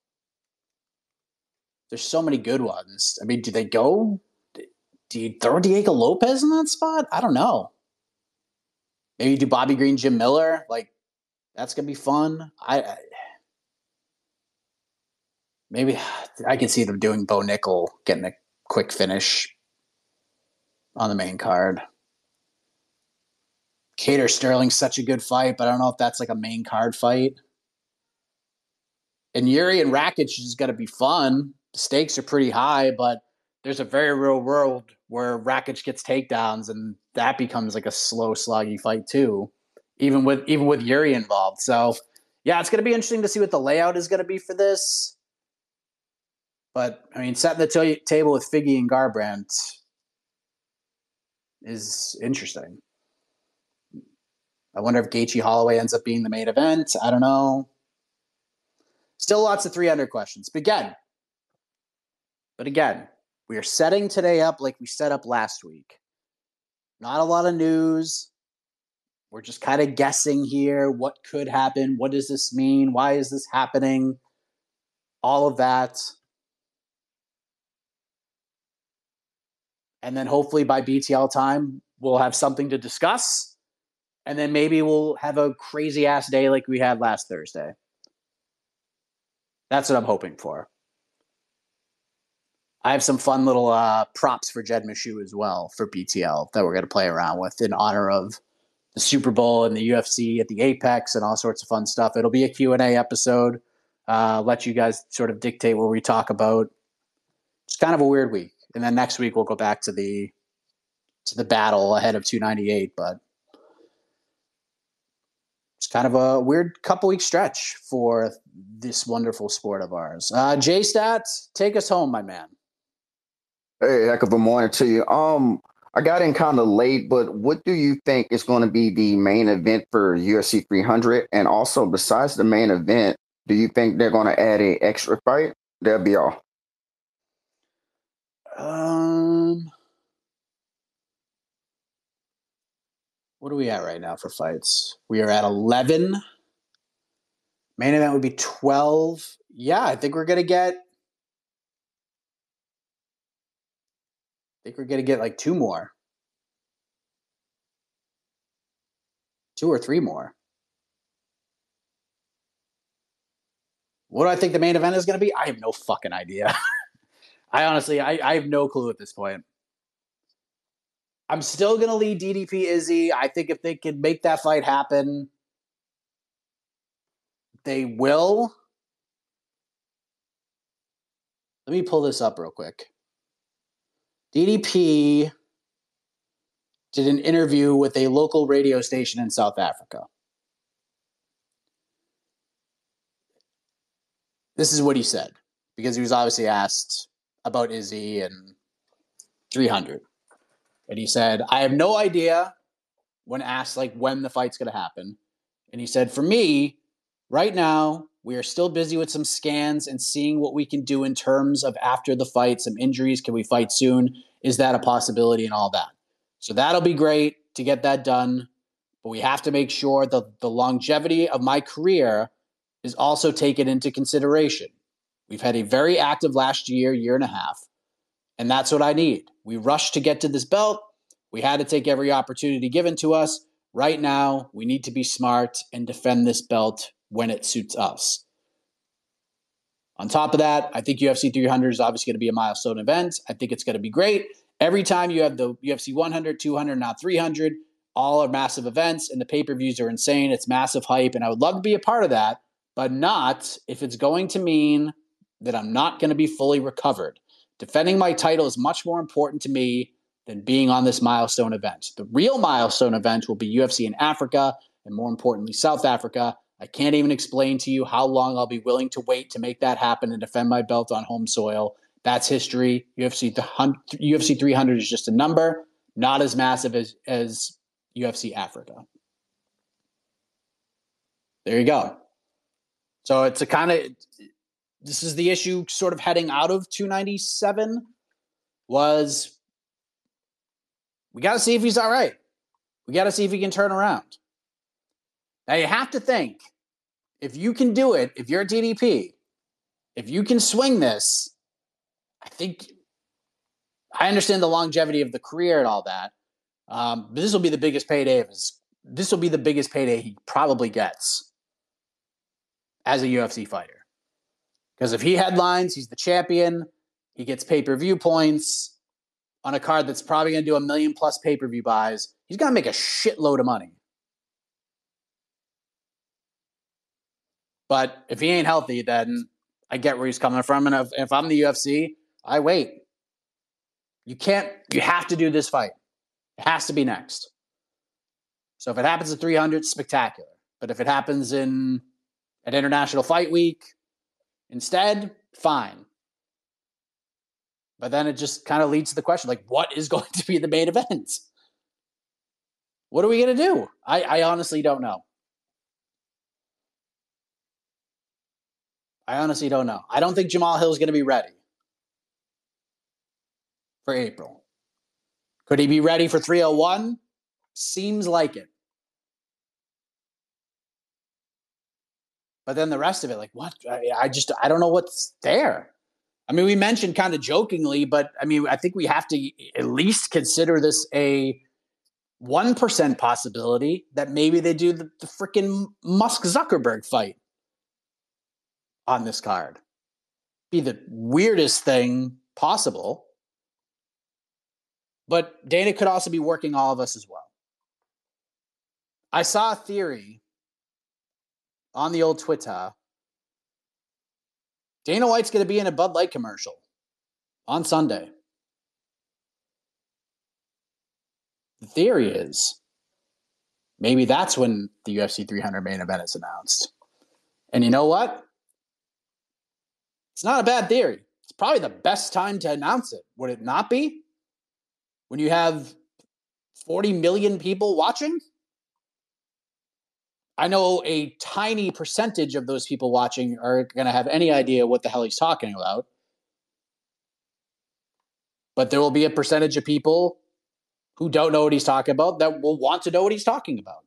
there's so many good ones. I mean, do they go, do you throw Diego Lopez in that spot? I don't know. Maybe do Bobby Green, Jim Miller. Like, that's going to be fun. I, I Maybe I can see them doing Bo Nickel, getting a quick finish on the main card. Cater Sterling's such a good fight, but I don't know if that's like a main card fight. And Yuri and Rakic is going to be fun. The stakes are pretty high, but there's a very real world where Rakic gets takedowns, and that becomes like a slow, sloggy fight too, even with even with Yuri involved. So, yeah, it's going to be interesting to see what the layout is going to be for this. But, I mean, setting the t- table with Figgy and Garbrandt is interesting. I wonder if Gaethje Holloway ends up being the main event. I don't know. Still lots of three hundred questions. But again, but again, we are setting today up like we set up last week. Not a lot of news. We're just kind of guessing here. What could happen? What does this mean? Why is this happening? All of that. And then hopefully by B T L time, we'll have something to discuss. And then maybe we'll have a crazy ass day like we had last Thursday. That's what I'm hoping for. I have some fun little uh, props for Jed Meshew as well for B T L that we're going to play around with in honor of the Super Bowl and the U F C at the Apex and all sorts of fun stuff. It'll be a Q and A episode. Uh, let you guys sort of dictate what we talk about. It's kind of a weird week. And then next week we'll go back to the to the battle ahead of two ninety-eight, but it's kind of a weird couple week stretch for this wonderful sport of ours. Uh, J-Stat, take us home, my man. Hey, heck of a morning to you. Um, I got in kind of late, but what do you think is going to be the main event for U F C three hundred? And also, besides the main event, do you think they're going to add a extra fight? That'll be all. Um, what are we at right now for fights? We are at eleven. Main event would be twelve. Yeah, I think we're going to get I think we're going to get like two more. Two or three more. What do I think the main event is going to be? I have no fucking idea. I honestly, I, I have no clue at this point. I'm still going to lead D D P Izzy. I think if they can make that fight happen, they will. Let me pull this up real quick. D D P did an interview with a local radio station in South Africa. This is what he said, because he was obviously asked about Izzy and three hundred. And he said, I have no idea when asked like when the fight's going to happen. And he said, for me, right now, we are still busy with some scans and seeing what we can do in terms of after the fight, some injuries. Can we fight soon? Is that a possibility and all that? So that'll be great to get that done. But we have to make sure that the longevity of my career is also taken into consideration. We've had a very active last year, year and a half, and that's what I need. We rushed to get to this belt. We had to take every opportunity given to us. Right now, we need to be smart and defend this belt when it suits us. On top of that, I think U F C three hundred is obviously going to be a milestone event. I think it's going to be great. Every time you have the U F C one hundred, two hundred, now three hundred, all are massive events, and the pay-per-views are insane. It's massive hype, and I would love to be a part of that, but not if it's going to mean that I'm not going to be fully recovered. Defending my title is much more important to me than being on this milestone event. The real milestone event will be U F C in Africa, and more importantly, South Africa. I can't even explain to you how long I'll be willing to wait to make that happen and defend my belt on home soil. That's history. U F C, U F C three hundred is just a number, not as massive as, as U F C Africa. There you go. So it's a kind of, this is the issue sort of heading out of two ninety-seven was we got to see if he's all right. We got to see if he can turn around. Now you have to think, if you can do it, if you're a D D P, if you can swing this, I think, I understand the longevity of the career and all that, um, but this will be the biggest payday of his, this will be the biggest payday he probably gets as a U F C fighter. Because if he headlines, he's the champion, he gets pay-per-view points on a card that's probably going to do a million plus pay-per-view buys, he's going to make a shitload of money. But if he ain't healthy, then I get where he's coming from. And if, if I'm the U F C, I wait. You can't, you have to do this fight. It has to be next. So if it happens at three hundred, spectacular. But if it happens in at International Fight Week instead, fine. But then it just kind of leads to the question, like, what is going to be the main event? What are we going to do? I, I honestly don't know. I honestly don't know. I don't think Jamal Hill is going to be ready for April. Could he be ready for three oh one? Seems like it. But then the rest of it, like, what? I, I just, I don't know what's there. I mean, we mentioned kind of jokingly, but I mean, I think we have to at least consider this a one percent possibility that maybe they do the, the freaking Musk Zuckerberg fight on this card. Be the weirdest thing possible. But Dana could also be working all of us as well. I saw a theory on the old Twitter. Dana White's going to be in a Bud Light commercial on Sunday. The theory is maybe that's when the U F C three hundred main event is announced. And you know what? It's not a bad theory. It's probably the best time to announce it. Would it not be? When you have forty million people watching? I know a tiny percentage of those people watching are going to have any idea what the hell he's talking about. But there will be a percentage of people who don't know what he's talking about that will want to know what he's talking about.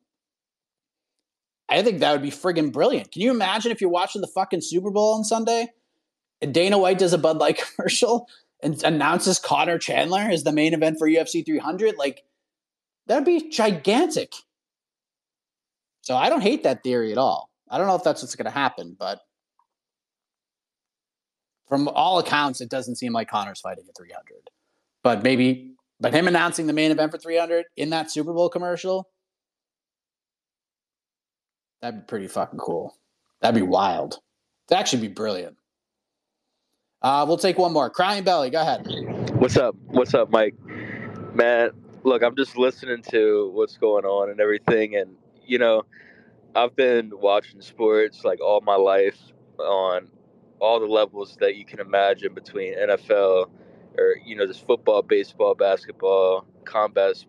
I think that would be friggin' brilliant. Can you imagine if you're watching the fucking Super Bowl on Sunday and Dana White does a Bud Light commercial and announces Conor Chandler as the main event for U F C three hundred? Like, that'd be gigantic. So I don't hate that theory at all. I don't know if that's what's going to happen, but from all accounts, it doesn't seem like Conor's fighting at three hundred. But maybe, but him announcing the main event for three hundred in that Super Bowl commercial, that'd be pretty fucking cool. That'd be wild. That'd actually be brilliant. Uh, we'll take one more. Crying Belly, go ahead. What's up? What's up, Mike? Man, look, I'm just listening to what's going on and everything, and you know, I've been watching sports like all my life on all the levels that you can imagine between N F L or, you know, just football, baseball, basketball, combat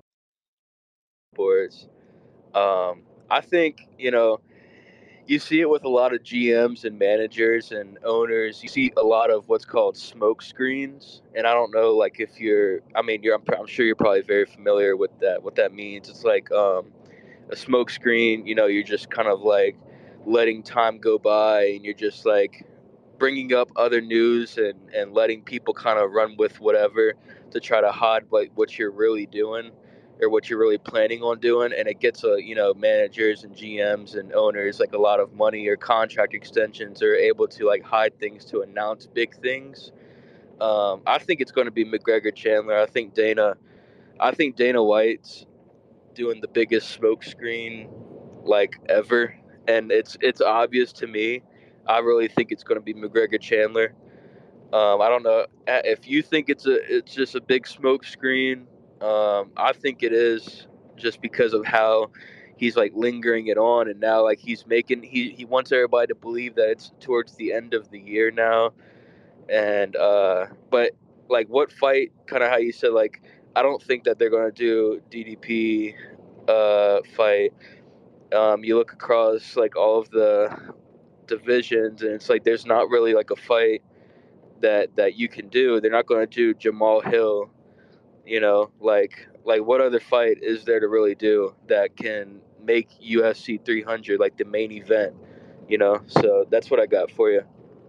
sports. Um, I think, you know, you see it with a lot of G Ms and managers and owners. You see a lot of what's called smoke screens. And I don't know, like, if you're, I mean, you're, I'm, I'm sure you're probably very familiar with that, what that means. It's like, um, a smoke screen, you know, you're just kind of like letting time go by and you're just like bringing up other news and, and letting people kind of run with whatever to try to hide what, what you're really doing or what you're really planning on doing. And it gets, a, you know, managers and G Ms and owners like a lot of money or contract extensions are able to like hide things to announce big things. Um, I think it's going to be McGregor Chandler. I think Dana, I think Dana White's doing the biggest smoke screen like ever, and it's it's obvious to me. I really think it's going to be McGregor Chandler. Um, I don't know if you think it's a it's just a big smoke screen. Um, I think it is, just because of how he's like lingering it on, and now like he's making he he wants everybody to believe that it's towards the end of the year now, and uh, but like what fight? Kind of how you said, like, I don't think that they're going to do D D P uh, fight. Um, you look across like all of the divisions, and it's like there's not really like a fight that that you can do. They're not going to do Jamal Hill. You know, like like what other fight is there to really do that can make U F C three hundred like the main event? You know, so that's what I got for you.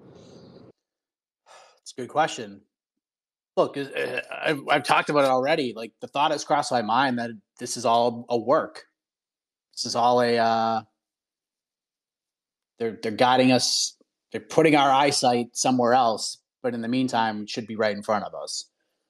It's a good question. Look, I've, I've talked about it already. Like, the thought has crossed my mind that this is all a work. This is all a, uh, they're, they're guiding us. They're putting our eyesight somewhere else, but in the meantime, it should be right in front of us.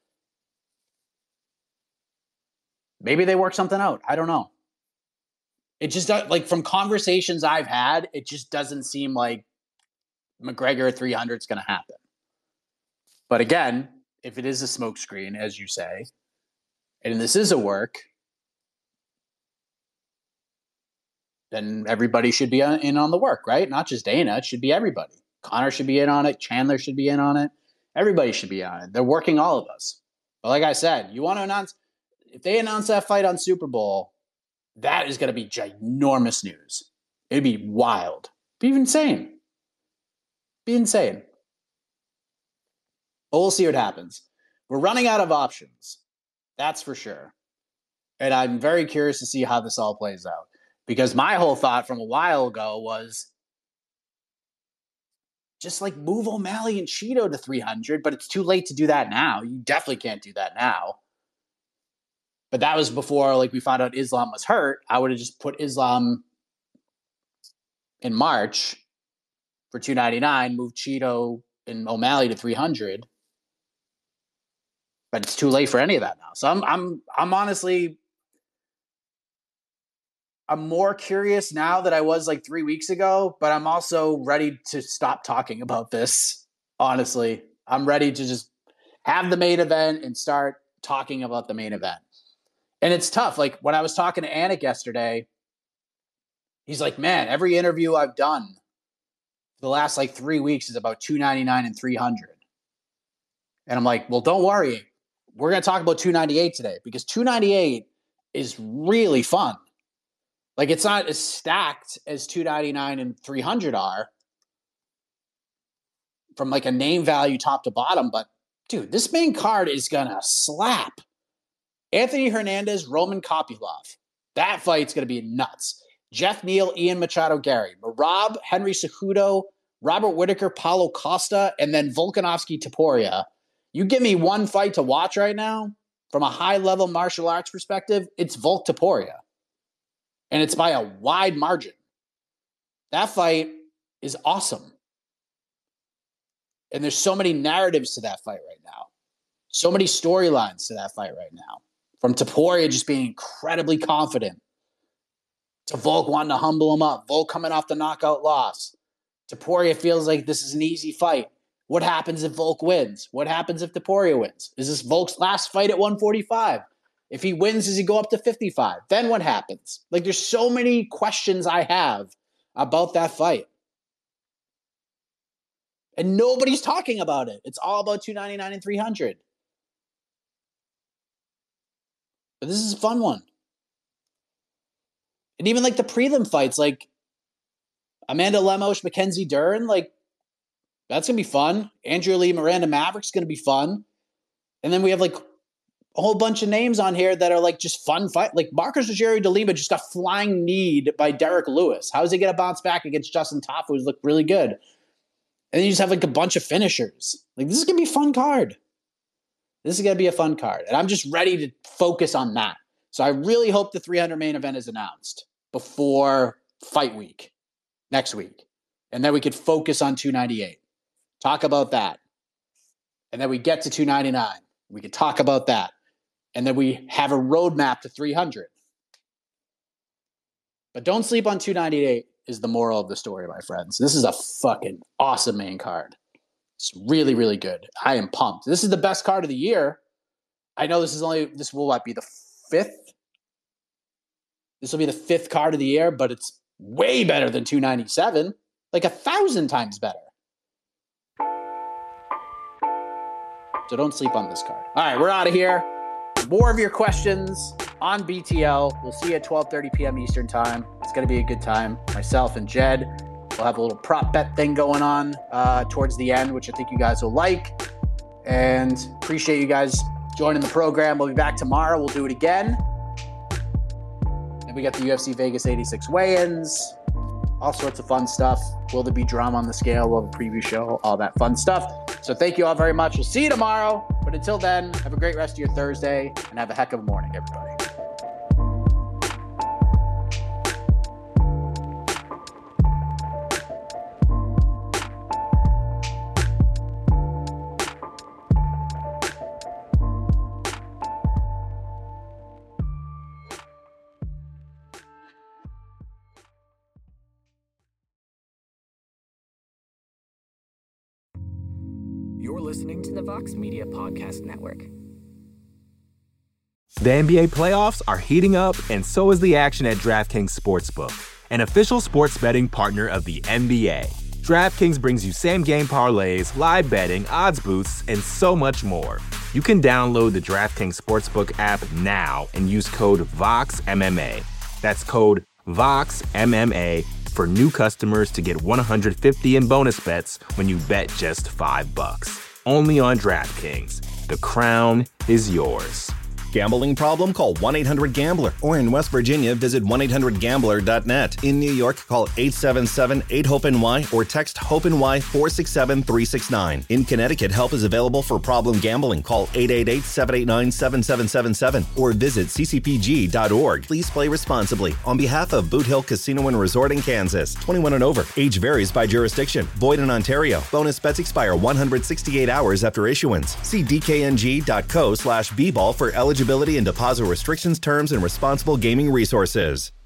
Maybe they work something out. I don't know. It just does, like, from conversations I've had, it just doesn't seem like McGregor at three hundred is going to happen. But again, if it is a smokescreen, as you say, and this is a work, then everybody should be in on the work, right? Not just Dana. It should be everybody. Conor should be in on it. Chandler should be in on it. Everybody should be on it. They're working all of us. But like I said, you want to announce, if they announce that fight on Super Bowl, that is going to be ginormous news. It'd be wild. Be insane. Be insane. But we'll see what happens. We're running out of options. That's for sure. And I'm very curious to see how this all plays out. Because my whole thought from a while ago was just like move O'Malley and Cheeto to three hundred, but it's too late to do that now. You definitely can't do that now. But that was before like we found out Islam was hurt. I would have just put Islam in March for two ninety-nine, moved Cheeto and O'Malley to three hundred. But it's too late for any of that now. So I'm I'm I'm honestly I'm more curious now than I was like three weeks ago, but I'm also ready to stop talking about this. Honestly, I'm ready to just have the main event and start talking about the main event. And it's tough. Like when I was talking to Anik yesterday, he's like, man, every interview I've done for the last like three weeks is about two ninety-nine and three hundred. And I'm like, well, don't worry. We're going to talk about two ninety-eight today because two ninety-eight is really fun. Like it's not as stacked as two ninety-nine and three hundred are from like a name value top to bottom. But dude, this main card is going to slap. Anthony Hernandez, Roman Kopylov. That fight's going to be nuts. Jeff Neal, Ian Machado, Gary. Merab, Henry Cejudo, Robert Whittaker, Paulo Costa, and then Volkanovski, Topuria. You give me one fight to watch right now from a high-level martial arts perspective, it's Volk Topuria. And it's by a wide margin. That fight is awesome. And there's so many narratives to that fight right now. So many storylines to that fight right now. From Topuria just being incredibly confident to Volk wanting to humble him up. Volk coming off the knockout loss. Topuria feels like this is an easy fight. What happens if Volk wins? What happens if Topuria wins? Is this Volk's last fight at one forty-five? If he wins, does he go up to fifty-five? Then what happens? Like, there's so many questions I have about that fight. And nobody's talking about it. It's all about two ninety-nine and three hundred. But this is a fun one. And even like the prelim fights, like Amanda Lemos, Mackenzie Dern, like that's going to be fun. Andrea Lee, Miranda Maverick's going to be fun. And then we have like a whole bunch of names on here that are like just fun fight. Like Marcus Rogerio de Lima just got flying kneed by Derek Lewis. How is he going to bounce back against Justin Tafa, who's looked really good? And then you just have like a bunch of finishers. Like this is going to be a fun card. This is going to be a fun card. And I'm just ready to focus on that. So I really hope the three hundred main event is announced before fight week next week. And then we could focus on two ninety-eight. Talk about that. And then we get to two ninety-nine. We could talk about that. And then we have a roadmap to three hundred. But don't sleep on two ninety-eight is the moral of the story, my friends. This is a fucking awesome main card. It's really, really good. I am pumped. This is the best card of the year. I know this is only, this will what, be the fifth? This will be the fifth card of the year, but it's way better than two ninety-seven. Like a thousand times better. So don't sleep on this card. All right, we're out of here. More of your questions on B T L. We'll see you at twelve thirty p.m. Eastern time. It's going to be a good time. Myself and Jed will have a little prop bet thing going on uh, towards the end, which I think you guys will like. And appreciate you guys joining the program. We'll be back tomorrow. We'll do it again. And we got the U F C Vegas eighty-six weigh-ins. All sorts of fun stuff. Will there be drama on the scale? We'll have a preview show. All that fun stuff. So thank you all very much. We'll see you tomorrow. But until then, have a great rest of your Thursday and have a heck of a morning, everybody. You're listening to the Vox Media Podcast Network. The N B A playoffs are heating up, and so is the action at DraftKings Sportsbook, an official sports betting partner of the N B A. DraftKings brings you same-game parlays, live betting, odds boosts, and so much more. You can download the DraftKings Sportsbook app now and use code VOXMMA. That's code VOXMMA for new customers to get one hundred fifty in bonus bets when you bet just five bucks. Only on DraftKings. The crown is yours. Gambling problem? Call one eight hundred gambler. Or in West Virginia, visit one eight hundred gambler dot net. In New York, call eight seven seven, eight, hope N Y or text HOPE-NY four six seven, three six nine. In Connecticut, help is available for problem gambling. Call eight eight eight, seven eight nine, seven seven seven seven or visit c c p g dot org. Please play responsibly. On behalf of Boot Hill Casino and Resort in Kansas, twenty-one and over. Age varies by jurisdiction. Void in Ontario. Bonus bets expire one hundred sixty-eight hours after issuance. See d k n g dot co slash b ball for eligibility and deposit restrictions, terms, and responsible gaming resources.